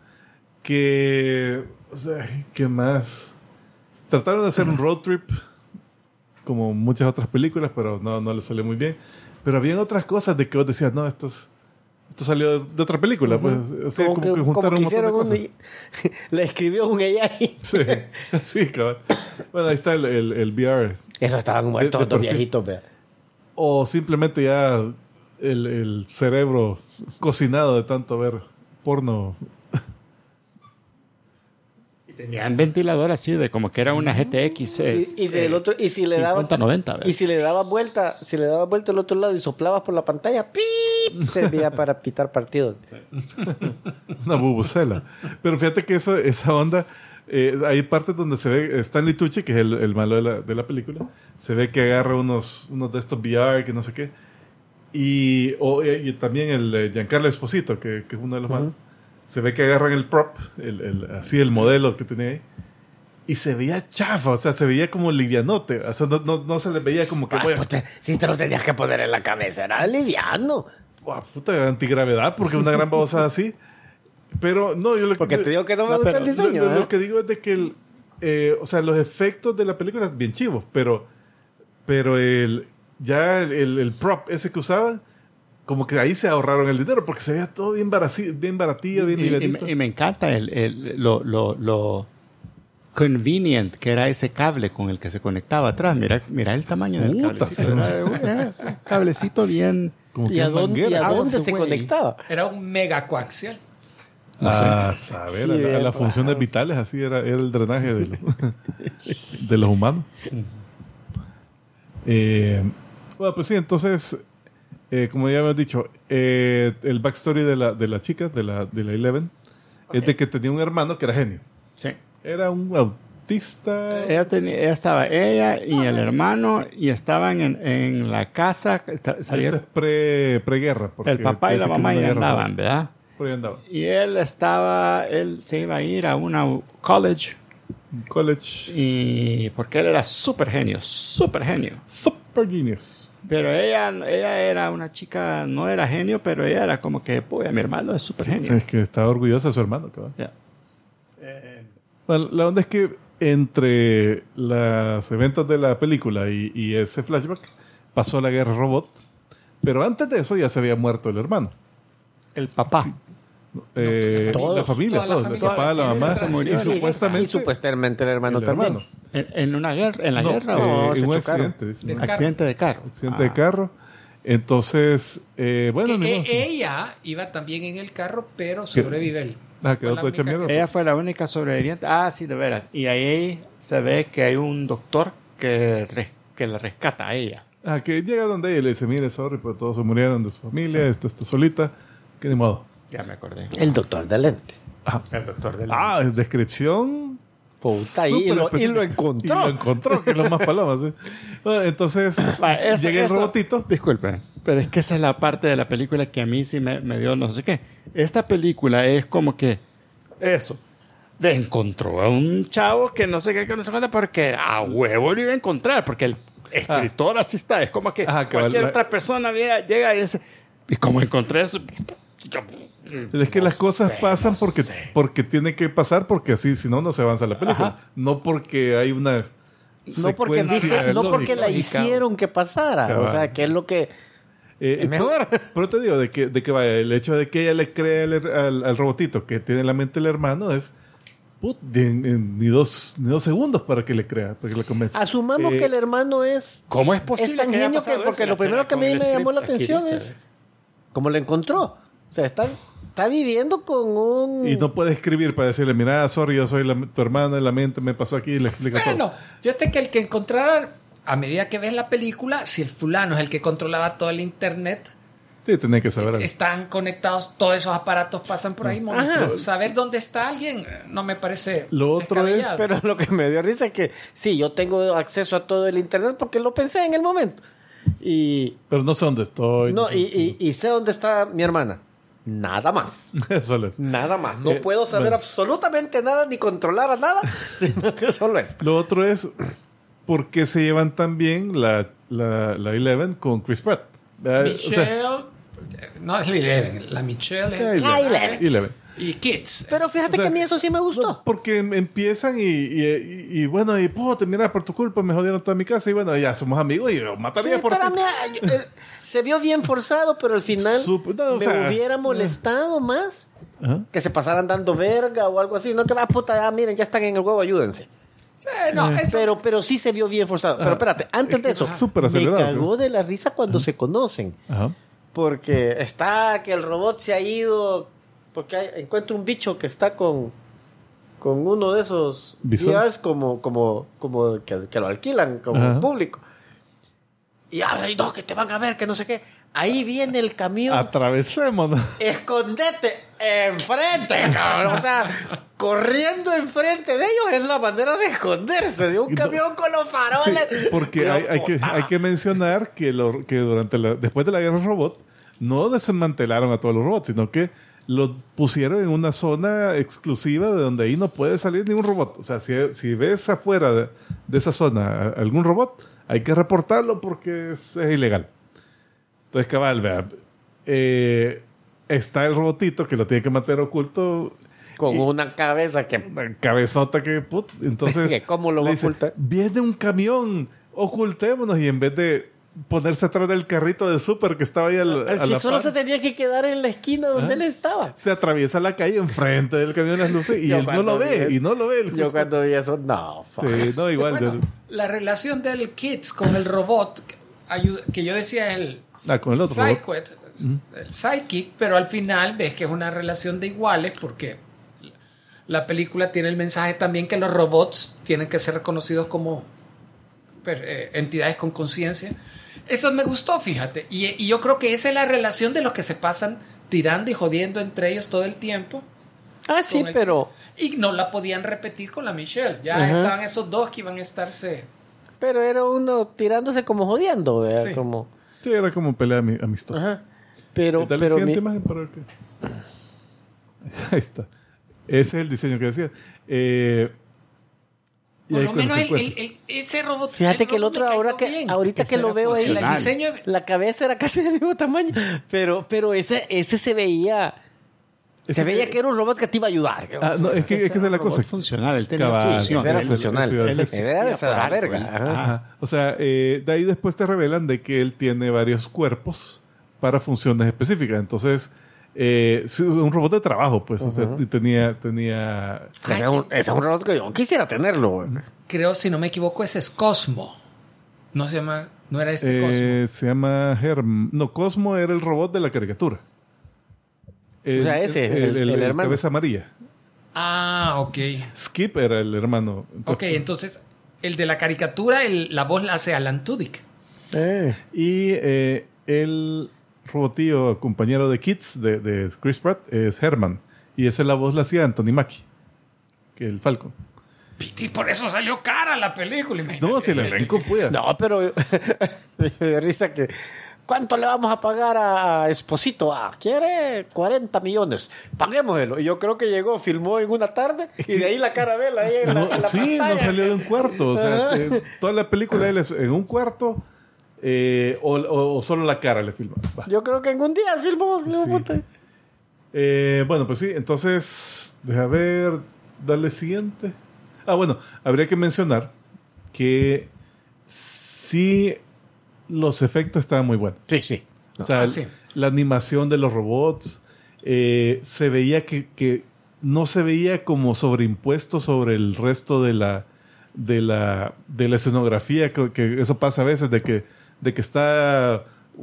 O sea, ¿qué más? Trataron de hacer un road trip como muchas otras películas, pero no le salió muy bien. Pero habían otras cosas de que vos decías, no, esto salió de otra película, pues. O sea, como que juntaron un montón de cosas. Le escribió un AI. Sí, cabrón. Bueno, ahí está el VR. Eso estaban muertos los viejitos, vea. O simplemente ya el cerebro cocinado de tanto ver porno. Tenían ventilador así de como que era una GTX. Y si le daba 50-90, y si le daba vuelta al otro lado y soplabas por la pantalla, ¡pip! Servía para pitar partidos. Una bubucela. Pero fíjate que esa onda, hay partes donde se ve Stanley Tucci, que es el malo de la película, se ve que agarra unos de estos VR que no sé qué, y también el Giancarlo Esposito, que es uno de los malos. Se ve que agarran el prop, el modelo que tenía ahí, y se veía chafa, o sea, se veía como livianote, o sea, no se le veía como que... Si te lo tenías que poner en la cabeza, era liviano. Puta, antigravedad, porque es una gran babosada así. Pero, no, porque te digo que no me gusta el diseño. Lo que digo es de que, o sea, los efectos de la película bien chivos, pero el prop ese que usaban, como que ahí se ahorraron el dinero porque se veía todo bien baratillo, bien nivelito. Y me encanta lo convenient que era ese cable con el que se conectaba atrás. Mira el tamaño del cablecito. Es un cablecito bien... ¿Y a dónde se conectaba? Era un mega coaxial. Saber, a las funciones vitales, así era el drenaje de los humanos. Bueno, pues sí, entonces... como ya hemos dicho, el backstory de la chica, de la Eleven, es de que tenía un hermano que era genio. Sí. Era un autista. Ella y el hermano, y estaban en la casa. Esto es preguerra. El papá y la mamá ya andaban, ¿verdad? Por ahí andaban. Y él se iba a ir a una college. Y porque él era súper genio. Super genius. Pero ella era una chica, no era genio, pero ella era como que, mi hermano es súper genio. Es que estaba orgullosa de su hermano. Yeah. Bueno, la onda es que entre los eventos de la película y ese flashback pasó la guerra robot, pero antes de eso ya se había muerto el hermano. El papá. La familia, todos. El papá, la mamá se murió. Y supuestamente el hermano también. ¿En una guerra? ¿En la guerra? En un accidente de carro. Accidente de carro. Entonces, bueno. Ella iba también en el carro, pero sobrevive él. Quedó toda hecha mierda. Ella fue la única sobreviviente. Sí, de veras. Y ahí se ve que hay un doctor que la rescata a ella. Que llega donde ella y le dice, mire, sorry, pero todos se murieron de su familia, está solita. Que ni modo. Ya me acordé. El doctor de lentes. El doctor de lentes. Es descripción. Puta, y lo encontró. Y lo encontró, que es lo más paloma, ¿sí? Bueno, entonces, llega el robotito. Disculpe, pero es que esa es la parte de la película que a mí sí me dio no sé qué. Esta película es como que eso. Encontró a un chavo que no sé qué, que no se cuenta, porque a huevo lo iba a encontrar, porque el escritor así está. Es como que cualquier otra persona llega y dice, ¿y cómo encontré eso? Es que las cosas pasan porque tiene que pasar, porque así, si no se avanza la película. Ajá. No porque hay una no porque la hicieron que pasara. O sea, que es lo que es mejor. Pero te digo, de que vaya, el hecho de que ella le cree al robotito que tiene en la mente el hermano es ni dos segundos para que le crea, para que le convenza. Asumamos que el hermano es... ¿Cómo es posible? Es tan genio que... Porque lo primero que a mí me llamó la atención es cómo lo encontró. O sea, está viviendo con un... Y no puede escribir para decirle, mira, sorry, yo soy tu hermana, en la mente me pasó aquí y le explica todo. Bueno, fíjate que el que encontrara, a medida que ves la película, si el fulano es el que controlaba todo el internet... Sí, tenés que saber. Están conectados, todos esos aparatos pasan por ahí. Saber dónde está alguien no me parece lo otro descabellado. Pero lo que me dio risa es que sí, yo tengo acceso a todo el internet porque lo pensé en el momento. Pero no sé dónde estoy. No, y sé dónde está mi hermana. Nada más. Solo es. Nada más. No puedo saber absolutamente nada ni controlar a nada, sino que solo es. Lo otro es por qué se llevan tan bien la Eleven con Chris Pratt. Michelle... no es la Eleven, la Michelle es la Eleven. Y Kids. Pero fíjate que a mí eso sí me gustó. No, porque empiezan y bueno, y mira, por tu culpa me jodieron toda mi casa y bueno, ya somos amigos y yo mataría por ti. Se vio bien forzado, pero al final me hubiera molestado más que se pasaran dando verga o algo así. No que miren, ya están en el huevo, ayúdense. Pero sí se vio bien forzado. Pero espérate, antes de eso, me cagó de la risa cuando se conocen. Porque está que el robot se ha ido... Porque encuentro un bicho que está con uno de esos VRs como que lo alquilan como público. Y no, que te van a ver, que no sé qué. Ahí viene el camión. Atravesémonos. Escondete enfrente, cabrón. O sea, corriendo enfrente de ellos es la manera de esconderse de un camión con los faroles. Sí, porque hay que mencionar que después de la guerra robot no desmantelaron a todos los robots, sino que los pusieron en una zona exclusiva de donde ahí no puede salir ningún robot. O sea, si ves afuera de esa zona algún robot, hay que reportarlo porque es ilegal. Entonces, cabal, vea, está el robotito que lo tiene que mantener oculto. Con una cabeza cabezota que... entonces, ¿cómo lo va a ocultar? Viene un camión, ocultémonos. Y en vez de ponerse atrás del carrito de súper que estaba ahí solo se tenía que quedar en la esquina donde él estaba. Se atraviesa la calle enfrente del camión de las luces y él no lo ve. Yo cuando vi eso, no. Sí, no, igual. Bueno, la relación del Kids con el robot, que yo decía con el otro robot. El Psychic, pero al final ves que es una relación de iguales porque la película tiene el mensaje también que los robots tienen que ser reconocidos como entidades con conciencia. Eso me gustó, fíjate. Y yo creo que esa es la relación de los que se pasan tirando y jodiendo entre ellos todo el tiempo. Ah, sí, pero... Y no la podían repetir con la Michelle. Ya estaban esos dos que iban a estarse... Pero era uno tirándose como jodiendo, ¿verdad? Sí. Como... Sí, era como pelea amistosa. Ajá. Pero... Dale siguiente imagen para ver qué... Ahí está. Ese es el diseño que decía. Por lo menos ese robot... Fíjate que el otro, ahorita que lo veo ahí, el diseño... la cabeza era casi del mismo tamaño. Pero ese se veía... Se veía que era un robot que te iba a ayudar. No, es que esa es la cosa. Funcional, él tenía función. Era funcional. Él Era de esa verga. Ajá. O sea, de ahí después te revelan de que él tiene varios cuerpos para funciones específicas. Entonces, un robot de trabajo, pues. O sea, y tenía... Ese es un robot que yo quisiera tenerlo. Creo, si no me equivoco, ese es Cosmo. No era Cosmo. Se llama No, Cosmo era el robot de la caricatura. O sea, el hermano. Cabeza amarilla. Ah, ok. Skip era el hermano. Ok, entonces, el de la caricatura, la voz la hace Alan Tudyk. Y el robotío compañero de Kids, de Chris Pratt, es Herman. Y esa la voz la hacía Anthony Mackie, que el Falcon. Y por eso salió cara la película. No, si el elenco puede. No, pero me dio risa que... ¿Cuánto le vamos a pagar a Esposito? Quiere 40 millones. Paguémoslo. Y yo creo que llegó, filmó en una tarde y de ahí la cara de él ahí en la sí, pantalla. No salió de un cuarto. O sea, toda la película él es en un cuarto o solo la cara le filmó. Yo creo que en un día filmó. Sí. Bueno, pues sí. Entonces, deja ver, dale siguiente. Bueno, habría que mencionar que sí... Los efectos estaban muy buenos. Sí. O sea, la animación de los robots se veía que no se veía como sobreimpuesto sobre el resto de la escenografía, que eso pasa a veces, de que está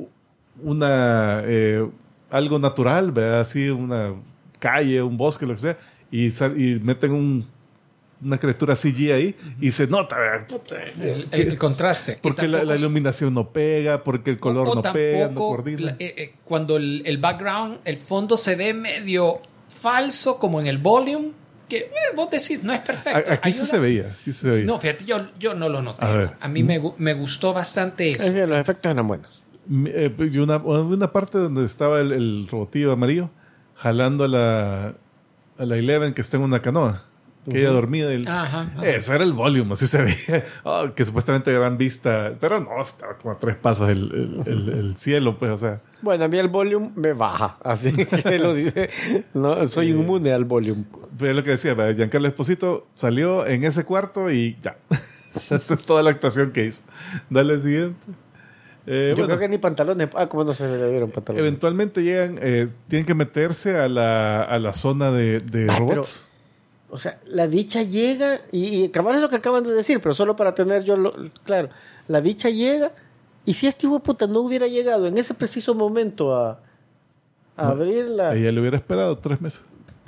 algo natural, ¿verdad? Así, una calle, un bosque, lo que sea, y meten una criatura CG ahí y se nota el contraste. Porque la iluminación no pega, porque el color no pega, no coordina. Cuando el background, el fondo se ve medio falso, como en el volume, que vos decís, no es perfecto. Aquí sí se veía. No, fíjate, yo no lo noté. A mí me gustó bastante eso. Los efectos eran buenos. Y una parte donde estaba el robotillo amarillo jalando a la Eleven que está en una canoa. Que ella dormida. Eso era el volume, así se veía. Que supuestamente gran vista. Pero no, estaba como a 3 pasos el cielo, pues, o sea. Bueno, a mí el volume me baja. Así que lo dice. No, soy inmune al volume. Pero es lo que decía, Giancarlo Esposito salió en ese cuarto y ya. Esa es toda la actuación que hizo. Dale el siguiente. Yo creo que ni pantalones. ¿Cómo no se le dieron pantalones? Eventualmente llegan, tienen que meterse a la zona de robots. Pero, o sea, la bicha llega, y cabal es lo que acaban de decir, pero solo para tener claro, la bicha llega, y si este hijo de puta no hubiera llegado en ese preciso momento a abrirla... Ella le hubiera esperado 3 meses.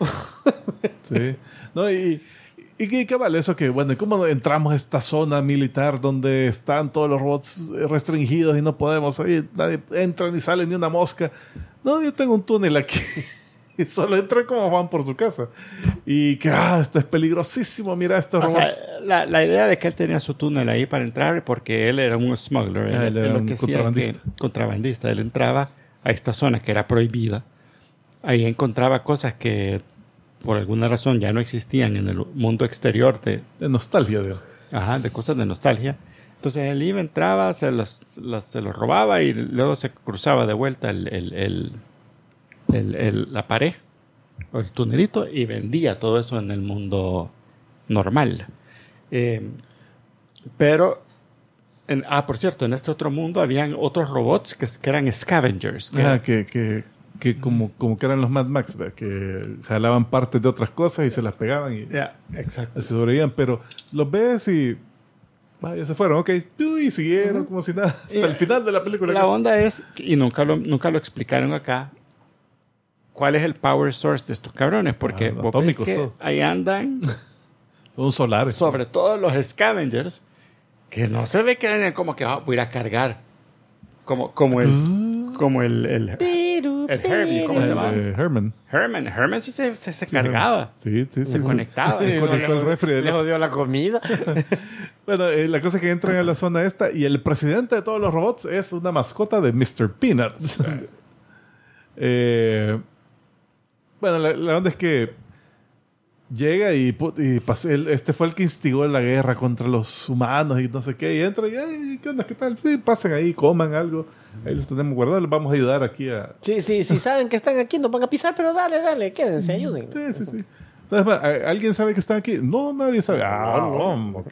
Sí. No, y cabal, eso que, bueno, ¿cómo entramos a esta zona militar donde están todos los robots restringidos y no podemos ir? Nadie entra ni sale ni una mosca. No, yo tengo un túnel aquí. Y solo entra como Juan por su casa. Y que, esto es peligrosísimo, mira estos robots. Sea, la idea de que él tenía su túnel ahí para entrar, porque él era un smuggler. Él era un contrabandista. Él entraba a esta zona que era prohibida. Ahí encontraba cosas que, por alguna razón, ya no existían en el mundo exterior. De nostalgia, de cosas de nostalgia. Entonces él iba, entraba, se los robaba y luego se cruzaba de vuelta la pared o el tunelito y vendía todo eso en el mundo normal. Pero por cierto, en este otro mundo habían otros robots que eran scavengers. Que como que eran los Mad Max, ¿verdad? Que jalaban partes de otras cosas y se las pegaban y exacto. Se sobrevivían. Pero los ves y ya se fueron, ok, y siguieron como si nada hasta el final de la película. La onda es, y nunca lo explicaron acá, cuál es el power source de estos cabrones, porque atómicos, todo. Ahí andan son solares, sobre todo los scavengers, que no se ve que como que voy a ir a cargar Como el Herbie, ¿cómo se llama? Herman sí se cargaba. Sí. Se conectaba. Conectó el refri. Le jodió la comida. Bueno, la cosa es que entran a la zona esta y el presidente de todos los robots es una mascota de Mr. Peanut. Bueno, la onda es que llega y este fue el que instigó la guerra contra los humanos y no sé qué. Y entra y ¿qué onda? ¿Qué tal? Sí, pasen ahí, coman algo. Ahí los tenemos guardados, les vamos a ayudar aquí a... Sí, saben que están aquí, nos van a pisar, pero dale, quédense, ayuden. Sí. Entonces, ¿alguien sabe que están aquí? No, nadie sabe. No, ok.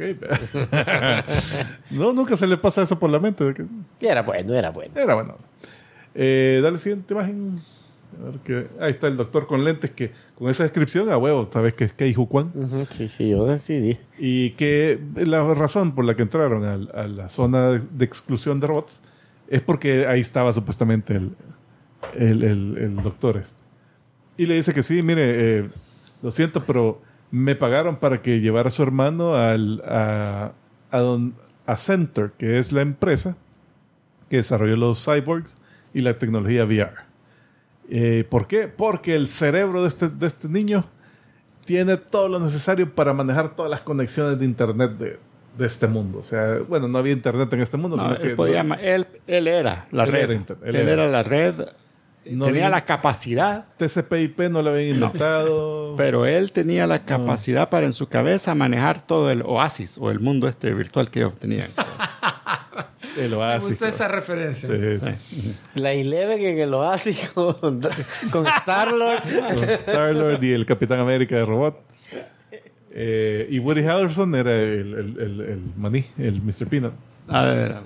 No, nunca se le pasa eso por la mente. Era bueno. Era bueno. Dale siguiente imagen. A ver ahí está el doctor con lentes que con esa descripción a huevo, sabes que es Kei-Hu Kwan. Sí, yo decidí. Y que la razón por la que entraron a la zona de exclusión de robots es porque ahí estaba supuestamente el doctor este. Y le dice que sí, mire, lo siento, pero me pagaron para que llevara a su hermano a Center, que es la empresa que desarrolló los cyborgs y la tecnología VR. ¿Por qué? Porque el cerebro de este niño tiene todo lo necesario para manejar todas las conexiones de internet de este mundo. O sea, bueno, no había internet en este mundo. No, sino él era la red. Él era la red. No tenía la capacidad. TCP/IP no lo habían inventado. Pero él tenía la capacidad para en su cabeza manejar todo el Oasis o el mundo virtual que ellos tenían. El Oasis. Me gustó esa referencia. Sí. La Eleven en el Oasis con Star-Lord. Con Star-Lord y el Capitán América de robot. Y Woody Harrelson era el maní, el Mr. Peanut. A ver.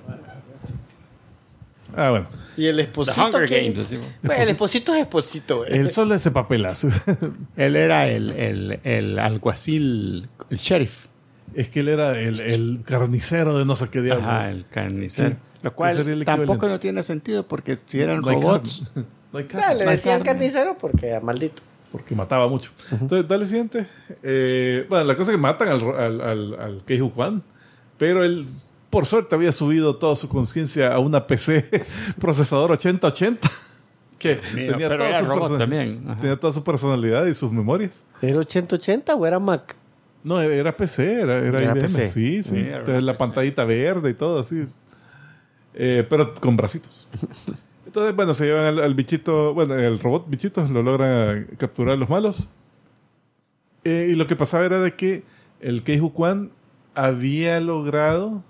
Bueno. Y el esposito. Hunger Games. El esposito es esposito. Él solo ese papelazo. Él era el alguacil, el sheriff. Es que él era el carnicero de no sé qué diablo. Ajá, el carnicero. Lo cual tampoco no tiene sentido porque si eran robots. No hay carne. Le decían carnicero porque maldito. Porque mataba mucho. Entonces, dale siguiente. Bueno, la cosa es que matan al Kei-Hu Kwan, pero él, por suerte, había subido toda su conciencia a una PC procesador 8080. Que tenía toda su personalidad y sus memorias. ¿Era 8080 o era Mac? No, era PC, era IBM. PC. Sí. Entonces, la pantallita verde y todo así. Pero con bracitos. Entonces, bueno, se llevan al bichito, bueno, el robot bichito, lo logran capturar los malos. Y lo que pasaba era de que el Kei-Hu Kwan había logrado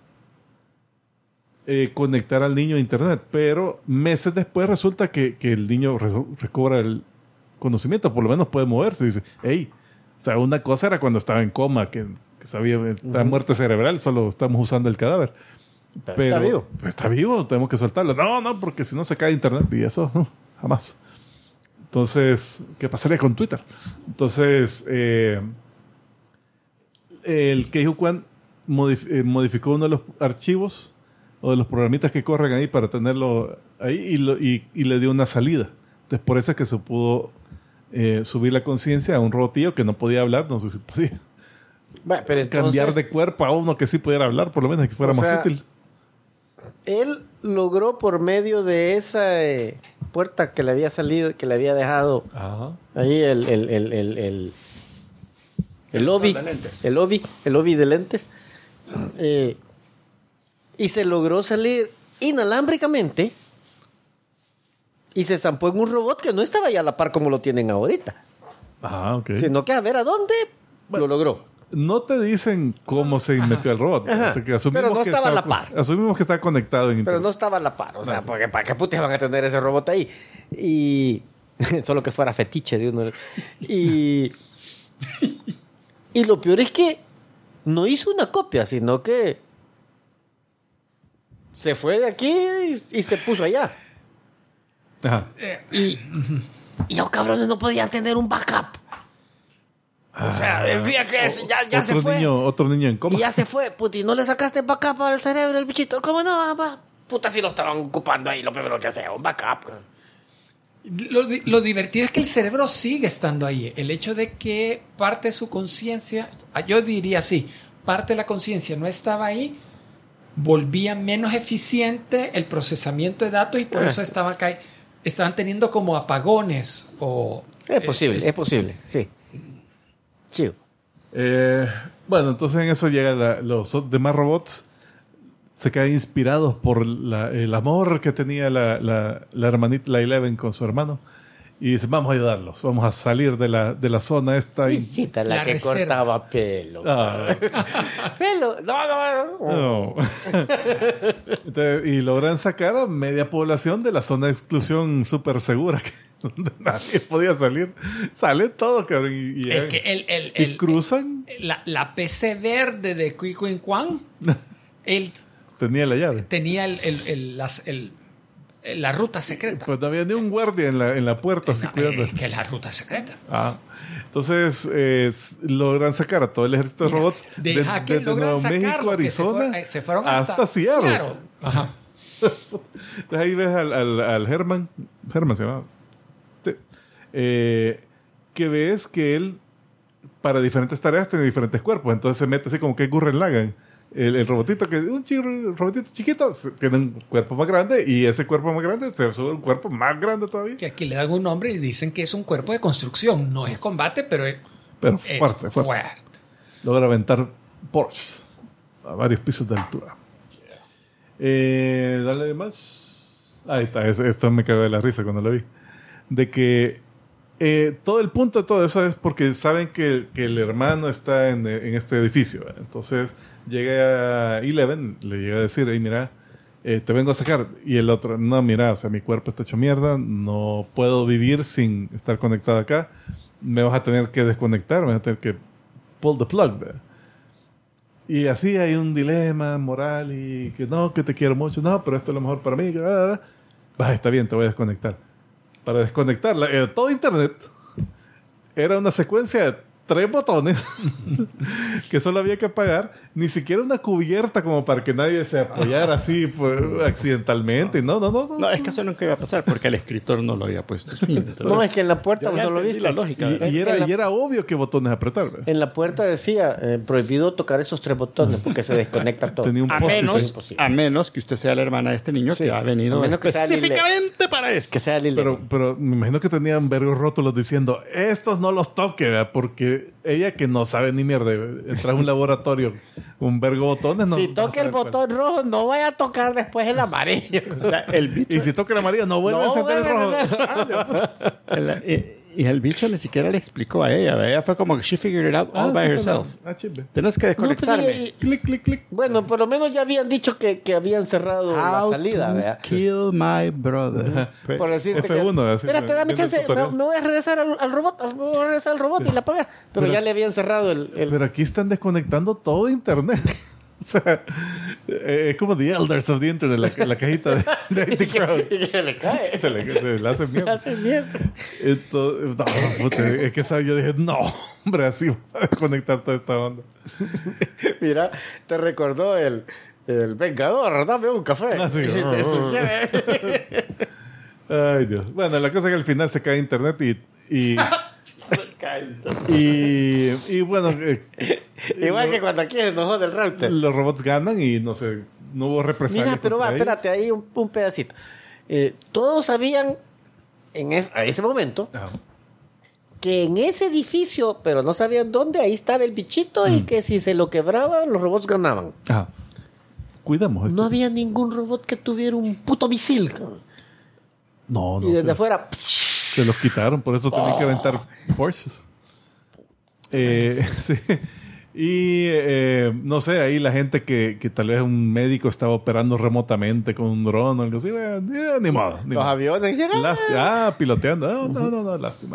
conectar al niño a internet, pero meses después resulta que el niño recobra el conocimiento, por lo menos puede moverse. Dice, hey, o sea, una cosa era cuando estaba en coma, que sabía, está muerte cerebral, solo estamos usando el cadáver. Pero está vivo. Está vivo, tenemos que soltarlo. No, porque si no se cae internet y eso, jamás. Entonces, ¿qué pasaría con Twitter? Entonces, el Kei-Hu Kwan modificó uno de los archivos o de los programitas que corren ahí para tenerlo ahí y le dio una salida. Entonces, por eso es que se pudo subir la conciencia a un robotillo que no podía hablar, no sé si podía. Bueno, pero entonces, cambiar de cuerpo a uno que sí pudiera hablar, por lo menos que fuera más útil. Él logró por medio de esa puerta que le había salido, que le había dejado ahí el lobby de lentes, y se logró salir inalámbricamente y se zampó en un robot que no estaba ya a la par como lo tienen ahorita. Ok. Sino que a ver a dónde lo logró. No te dicen cómo se metió el robot. O sea, que pero no estaba a la par. Asumimos que está conectado en internet. Pero no estaba a la par. O sea, porque ¿para qué putas van a tener ese robot ahí? Y solo que fuera fetiche de uno. Y lo peor es que no hizo una copia, sino que se fue de aquí y se puso allá. Ajá. Y los cabrones no podían tener un backup. O sea, que ya se fue. Otro niño en coma. Y ya se fue, puti. ¿No le sacaste backup al cerebro el bichito? ¿Cómo no? Puta, si lo estaban ocupando ahí, lo primero que hacía, un backup. Lo divertido es que el cerebro sigue estando ahí. El hecho de que parte de su conciencia, yo diría así, parte de la conciencia no estaba ahí, volvía menos eficiente el procesamiento de datos y por eso estaban teniendo como apagones. Es posible, sí. Chivo. Bueno, entonces en eso llegan los demás robots. Se quedan inspirados por el amor que tenía la hermanita, la Eleven, con su hermano. Y dicen, vamos a ayudarlos. Vamos a salir de la zona esta. Visita la que reserva. Cortaba pelo. Pelo. No. Entonces, y logran sacar a media población de la zona de exclusión súper segura, donde nadie podía salir. Sale todo, cabrón. Y cruzan. La PC verde de Quan. Tenía la llave. Tenía la ruta secreta. Pues no había ni un guardia en la puerta así cuidando. Es que es la ruta secreta. Entonces logran sacar a todo el ejército de robots desde Nuevo México, Arizona, se fueron hasta Seattle. Ajá. Entonces ahí ves al Herman se llamaba. Sí. Que ves que él para diferentes tareas tiene diferentes cuerpos. Entonces se mete así como que Gurren Lagann. El robotito, robotito chiquito, tiene un cuerpo más grande, y ese cuerpo más grande se sube un cuerpo más grande todavía. Que aquí le dan un nombre y dicen que es un cuerpo de construcción. No es combate, pero es fuerte. Logra aventar Porsche a varios pisos de altura. Dale más. Ahí está, esto me cagó de la risa cuando lo vi. De que todo el punto de todo eso es porque saben que el hermano está en este edificio. Entonces llega a Eleven, le llega a decir, hey, mira, te vengo a sacar. Y el otro, no, mira, o sea, mi cuerpo está hecho mierda, no puedo vivir sin estar conectado acá, me vas a tener que desconectar, me vas a tener que pull the plug, ¿verdad? Y así hay un dilema moral y que no, que te quiero mucho, no, pero esto es lo mejor para mí, está bien, te voy a desconectar. Para desconectarla, todo internet era una secuencia de 3 botones que solo había que apagar, ni siquiera una cubierta como para que nadie se apoyara así pues, accidentalmente. No, es que eso nunca iba a pasar porque el escritor no lo había puesto así. No, es que en la puerta no lo viste. La lógica. Y era obvio qué botones apretar. ¿verdad? En la puerta decía, prohibido tocar esos 3 botones porque se desconecta todo. Tenía un a menos que usted sea la hermana de este niño que ha venido específicamente para eso. Que sea pero me imagino que tenían vergos rótulos diciendo, estos no los toque, ¿verdad? Porque ella que no sabe ni mierda, entra a un laboratorio, un vergo botones, no. Si toca el botón rojo, no vaya a tocar después el amarillo. O sea, el bicho. Y si toca el amarillo, no vuelve a encender el rojo. Y el bicho ni siquiera le explicó a ella. Ella fue como que she figured it out all by herself. Tienes que desconectarme. Clic. Bueno, por lo menos ya habían dicho que habían cerrado la salida. ¿verdad? Kill my brother. Por decirte F1. Espérate, dame chance. Me voy a regresar al robot. Me voy a regresar al robot y la apaga. Pero ya le habían cerrado el... Pero aquí están desconectando todo internet. O sea, es como The Elders of the Internet, la cajita de IT Crowd. Y que le cae. Se le hace mierda. Entonces, es que yo dije, no, hombre, así voy a desconectar toda esta onda. Mira, te recordó el Vengador, dame un café. Sí. Ay, Dios. Bueno, la cosa es que al final se cae internet y bueno, igual que cuando aquí nos jode el router. Los robots ganan y no hubo represalia. Mira, pero espérate, ahí un pedacito. Todos sabían a ese momento que en ese edificio, pero no sabían dónde, ahí estaba el bichito y que si se lo quebraban, los robots ganaban. Cuidamos esto. No había ningún robot que tuviera un puto misil. No. Y desde afuera... Se los quitaron, por eso tenían que aventar Porsches. Sí. Y no sé, ahí la gente que tal vez un médico estaba operando remotamente con un dron o algo así, ni modo. Los aviones llegan. Piloteando. No, lástima.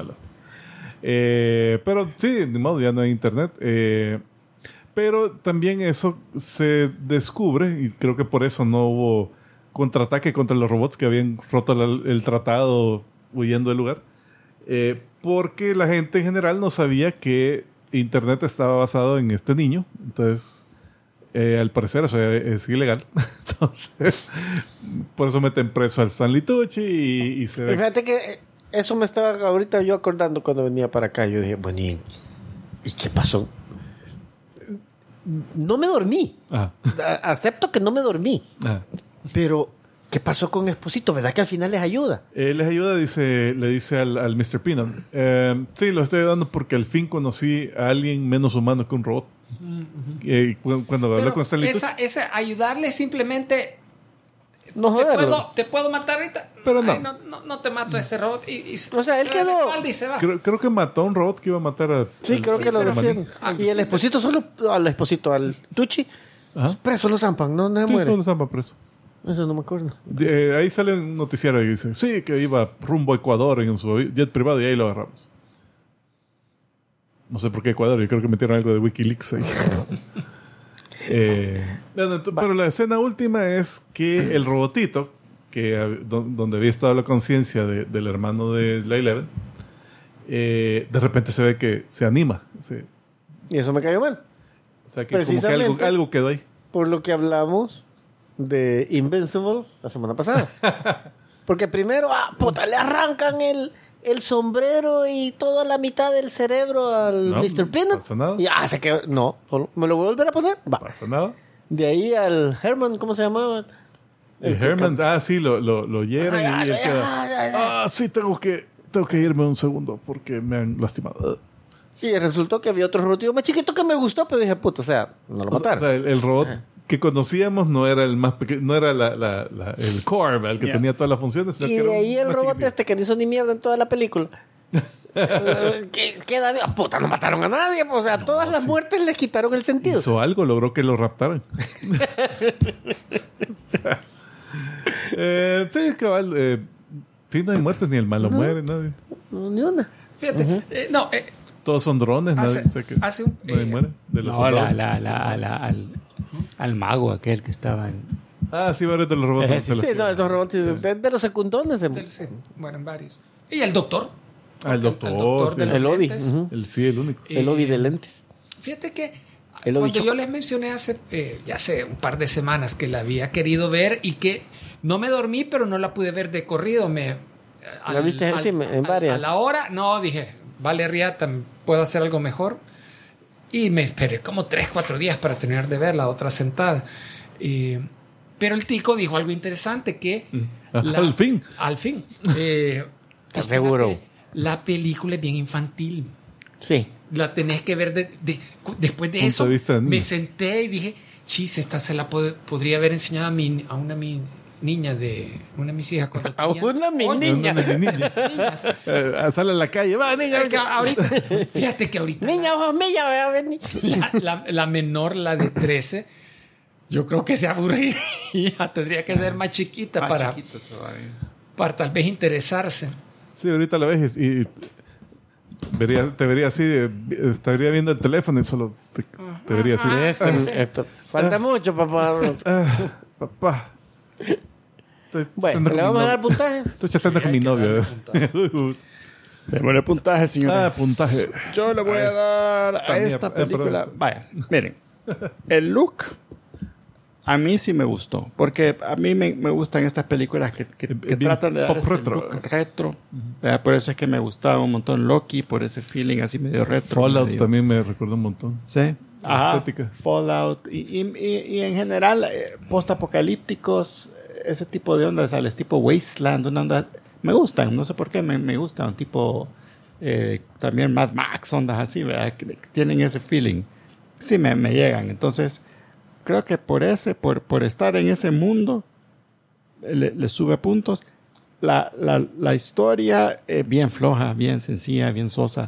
Pero sí, ni modo, ya no hay internet. Pero también eso se descubre, y creo que por eso no hubo contraataque contra los robots que habían roto el tratado huyendo del lugar, porque la gente en general no sabía que internet estaba basado en este niño. Entonces al parecer eso es ilegal. Entonces por eso meten preso al Stanley Tucci y se ve... Fíjate que eso me estaba ahorita yo acordando cuando venía para acá. Yo dije, bueno, ¿y qué pasó? no me dormí. Ajá. Acepto que no me dormí. Ajá. Pero, ¿qué pasó con Esposito? ¿Verdad que al final les ayuda? Les ayuda, le dice al Mr. Pinham. Sí, lo estoy ayudando porque al fin conocí a alguien menos humano que un robot. Cuando hablé con Stanley Tucci. Esa ayudarle simplemente... No joderlo. ¿Te puedo matar ahorita? Pero no. Ay, no te mato a ese robot. O sea, él quedó... Y se va. Creo que mató a un robot que iba a matar a... Sí, creo que lo defienden. Y el Esposito al Tucci, Ajá. preso lo zampan, no se Sí, muere. solo zampa preso. Eso no me acuerdo. Ahí sale un noticiario y dice, sí, que iba rumbo a Ecuador en su jet privado y ahí lo agarramos. No sé por qué Ecuador, yo creo que metieron algo de Wikileaks ahí. Pero la escena última es que el robotito, donde había estado la conciencia del hermano de la Eleven, de repente se ve que se anima. Y eso me cayó mal. O sea, que como que algo quedó ahí. Por lo que hablamos de Invincible la semana pasada. Porque primero, le arrancan el sombrero y toda la mitad del cerebro al Mr. Peanut. No pasa nada. Y se quedó. No, ¿me lo voy a volver a poner? Va. No pasa nada. De ahí al Herman, ¿cómo se llamaba? Herman, sí, lo hieren y él queda. Sí, tengo que irme un segundo porque me han lastimado. Y resultó que había otro robot más chiquito que me gustó, pero dije, puta, o sea, no lo mataron. O sea, el robot que conocíamos no era el más pequeño, no era el core, el que tenía todas las funciones. Y de ahí el robot que no hizo ni mierda en toda la película. Puta, no mataron a nadie. O sea, todas las muertes les quitaron el sentido. Hizo algo, logró que lo raptaran. Sí, cabal. Sí, no hay muertes, ni el malo muere, nadie. No, ni una. Fíjate, todos son drones, nadie muere. De los al mago aquel que estaba en... Sí, varios de los robots. Sí, esos robots de los secundones. Mueren varios. ¿Y el doctor? El doctor. El Obi. El único. El Obi de lentes. Fíjate que cuando yo les mencioné hace un par de semanas que la había querido ver y que no me dormí, pero no la pude ver de corrido. ¿La viste en varias? A la hora, no, dije, vale, Riata, puedo hacer algo mejor. Y me esperé como 3-4 días para terminar de ver la otra sentada. Pero el tico dijo algo interesante que... Al fin. ¿Estás seguro? La película es bien infantil. Sí. La tenés que ver después de eso. Me senté y dije, chis, esta se la podría haber enseñado a una niña de una de mis hijas. A una de mis niñas. Sale a la calle, va, niña. Fíjate que ahorita. Niña, voy a venir. La menor, la de 13, yo creo que se aburriría. Tendría que ser más chiquita para tal vez interesarse. Sí, ahorita la ves y te vería así, estaría viendo el teléfono y solo te vería así. Esto. Falta mucho, papá. Papá. Bueno, ¿le vamos a dar puntaje? Estoy chateando con mi novio. Démosle puntaje, señores. Puntaje. Yo le voy a dar a esta película. Vaya, miren. El look a mí sí me gustó. Porque a mí me gustan estas películas que tratan de dar look retro. Por eso es que me gustaba un montón Loki, por ese feeling así medio retro. Fallout también me recordó un montón. Sí. Fallout. Y en general, post-apocalípticos, ese tipo de ondas, ¿sabes? Tipo Wasteland, una onda... Me gustan, no sé por qué me gustan. Tipo, también Mad Max, ondas así, ¿verdad? Que tienen ese feeling. Sí, me llegan. Entonces, creo que por estar en ese mundo, le sube puntos. La historia es bien floja, bien sencilla, bien sosa.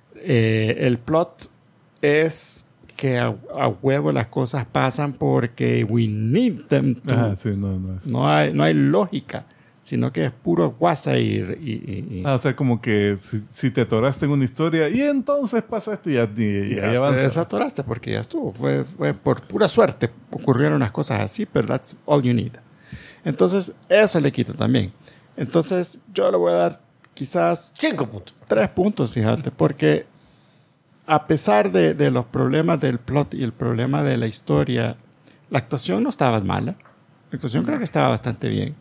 El plot es que a huevo las cosas pasan porque we need them to. Sí, no hay lógica, sino que es puro guasa y o sea, como que si te atoraste en una historia y entonces pasa esto y ya avanza. Te desatoraste porque ya estuvo. Fue por pura suerte. Ocurrieron las cosas así, pero that's all you need. Entonces, eso le quito también. Entonces, yo le voy a dar quizás 5 puntos. 3 puntos, fíjate, porque a pesar de los problemas del plot y el problema de la historia, la actuación no estaba mala. La actuación creo que estaba bastante bien.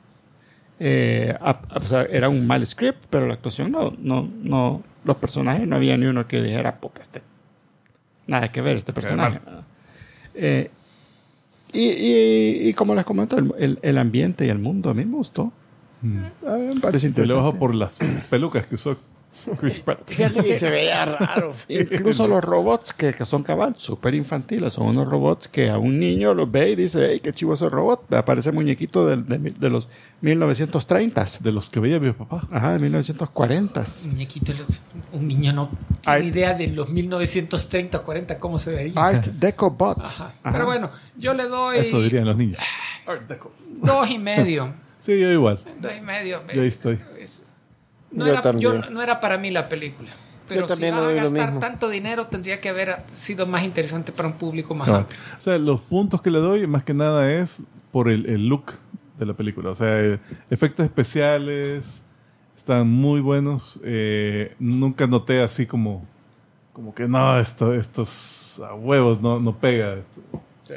Era un mal script, pero la actuación no, los personajes no había ni uno que dijera, puta, nada que ver este personaje. Y como les comento, el ambiente y el mundo a mí me gustó. A mí me parece interesante. Le bajo por las pelucas que usó Chris Pratt. Fíjate que se veía raro. Incluso los robots que son cabal, súper infantiles, son unos robots que a un niño los ve y dice, hey, qué chivo ese robot. Aparece muñequito de los 1930s. De los que veía mi papá. Ajá, de 1940s. Muñequito, un niño no tiene idea de los 1930 o 40 cómo se veía. Art Deco Bots. Ajá. Pero bueno, yo le doy... Eso dirían los niños. Art Deco. 2.5. Sí, yo igual. 2.5. Yo ahí estoy. No era para mí la película. Pero si iba a gastar tanto dinero, tendría que haber sido más interesante para un público más amplio. O sea, los puntos que le doy, más que nada, es por el look de la película. O sea, efectos especiales están muy buenos. Nunca noté así como que no, estos a huevos no pega. Sí.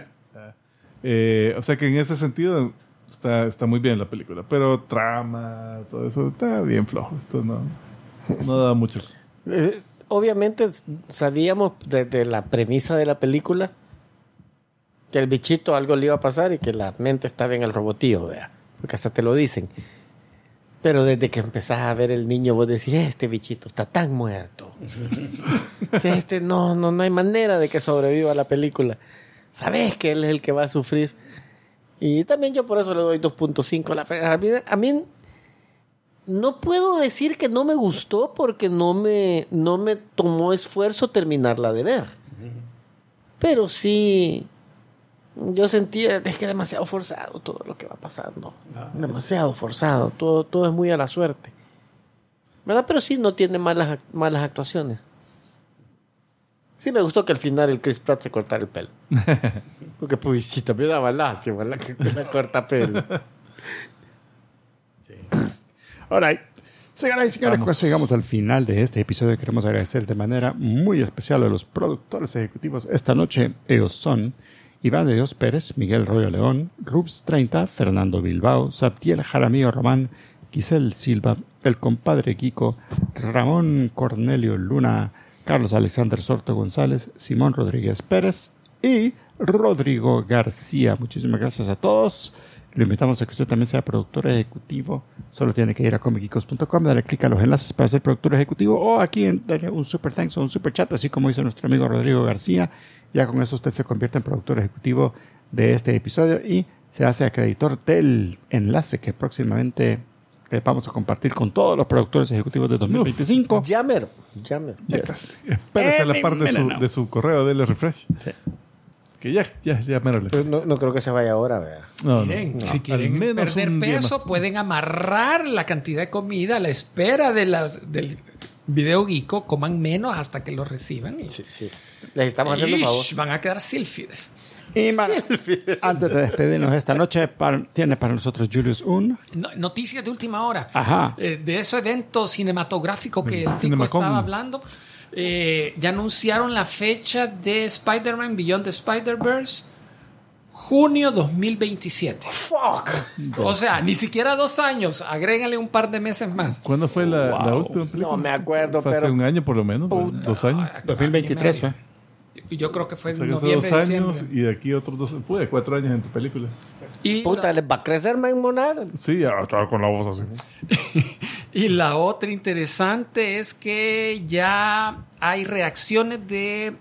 O sea que en ese sentido está muy bien la película. Pero trama, todo eso está bien flojo. Esto no da mucho. Obviamente sabíamos desde la premisa de la película que el bichito algo le iba a pasar y que la mente estaba en el robotío, ¿verdad? Porque hasta te lo dicen. Pero desde que empezás a ver el niño, vos decís, este bichito está tan muerto. O sea, no hay manera de que sobreviva la película. Sabes que él es el que va a sufrir. Y también yo por eso le doy 2.5 a la película. A mí no puedo decir que no me gustó porque no me tomó esfuerzo terminarla de ver. Pero sí, yo sentía es que demasiado forzado todo lo que va pasando. Demasiado forzado. Todo es muy a la suerte. ¿Verdad? Pero sí, no tiene malas actuaciones. Sí me gustó que al final el Chris Pratt se cortara el pelo. Porque pues sí, también daba lástima que me corta pelo. Sí. All right. Señoras y señores, pues llegamos al final de este episodio. Queremos agradecer de manera muy especial a los productores ejecutivos esta noche. Ellos son Iván de Dios Pérez, Miguel Royo León, Rubs 30, Fernando Bilbao, Sabtiel Jaramillo Román, Giselle Silva, el compadre Kiko, Ramón Cornelio Luna, Carlos Alexander Sorto González, Simón Rodríguez Pérez y Rodrigo García. Muchísimas gracias a todos. Lo invitamos a que usted también sea productor ejecutivo. Solo tiene que ir a comicgeekos.com, darle clic a los enlaces para ser productor ejecutivo o aquí darle un super thanks o un super chat, así como hizo nuestro amigo Rodrigo García. Ya con eso usted se convierte en productor ejecutivo de este episodio y se hace acreditor del enlace que próximamente vamos a compartir con todos los productores ejecutivos de 2025. Llamer. Yes. Espérese a la par de su correo, dele refresh. Sí. Que ya mero. No creo que se vaya ahora, ¿verdad? Miren, si quieren perder peso, pueden amarrar la cantidad de comida a la espera del video Geeko, coman menos hasta que lo reciban. Sí. Les estamos haciendo un favor. Van a quedar sílfides. Y antes de despedirnos esta noche, tiene para nosotros Julius noticias de última hora. Ajá. De ese evento cinematográfico que Tico estaba hablando. Ya anunciaron la fecha de Spider-Man Beyond the Spider-Verse, junio 2027. ¡Fuck! O sea, ni siquiera 2 años. Agrégale un par de meses más. ¿Cuándo fue la última película? No me acuerdo, fue pero... hace un año por lo menos. 2 años. 2023 fue. Yo creo que fue en hace noviembre, 2 diciembre. años y de aquí otros 2. Pude 4 años en tu película. Y puta, ¿les va a crecer más monar? Sí, ya estaba con la voz así. Y la otra interesante es que ya hay reacciones de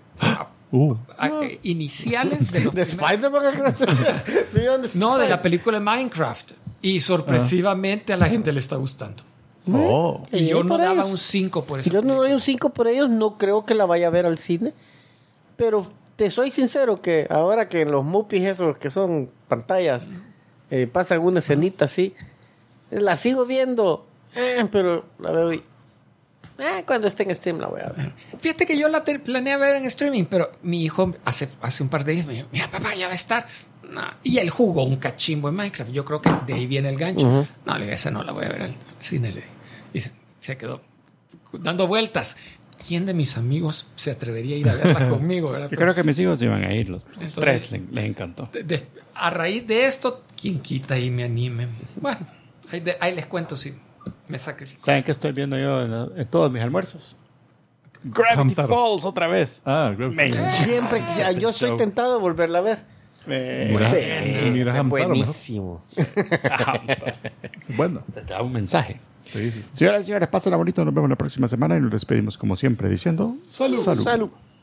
iniciales de los ¿De Spider-Man? No, de la película de Minecraft. Y sorpresivamente a la gente le está gustando. Y yo no daba un 5 por eso. Yo no doy un 5 por ellos. No creo que la vaya a ver al cine. Pero te soy sincero que ahora que en los movies esos que son pantallas pasa alguna escenita así, la sigo viendo, pero la veo y cuando esté en stream la voy a ver. Fíjate que yo la planeé ver en streaming, pero mi hijo hace un par de días me dijo, mira papá, ya va a estar. No. Y él jugó un cachimbo en Minecraft. Yo creo que de ahí viene el gancho. No, le dije, esa no la voy a ver al cine. Y se quedó dando vueltas. ¿Quién de mis amigos se atrevería a ir a verla conmigo? ¿Verdad? Yo creo que mis hijos iban a ir. Los 3 les encantó. A raíz de esto, ¿quién quita y me anime? Bueno, ahí les cuento si me sacrifico. ¿Saben qué estoy viendo yo en todos mis almuerzos? Gravity Falls otra vez. Gravity Falls. Siempre yo estoy tentado de volverla a ver. Mira, buenísimo. Bueno, te da un mensaje. Sí. Señoras y señores, pasen bonito. Nos vemos la próxima semana y nos despedimos como siempre diciendo salud.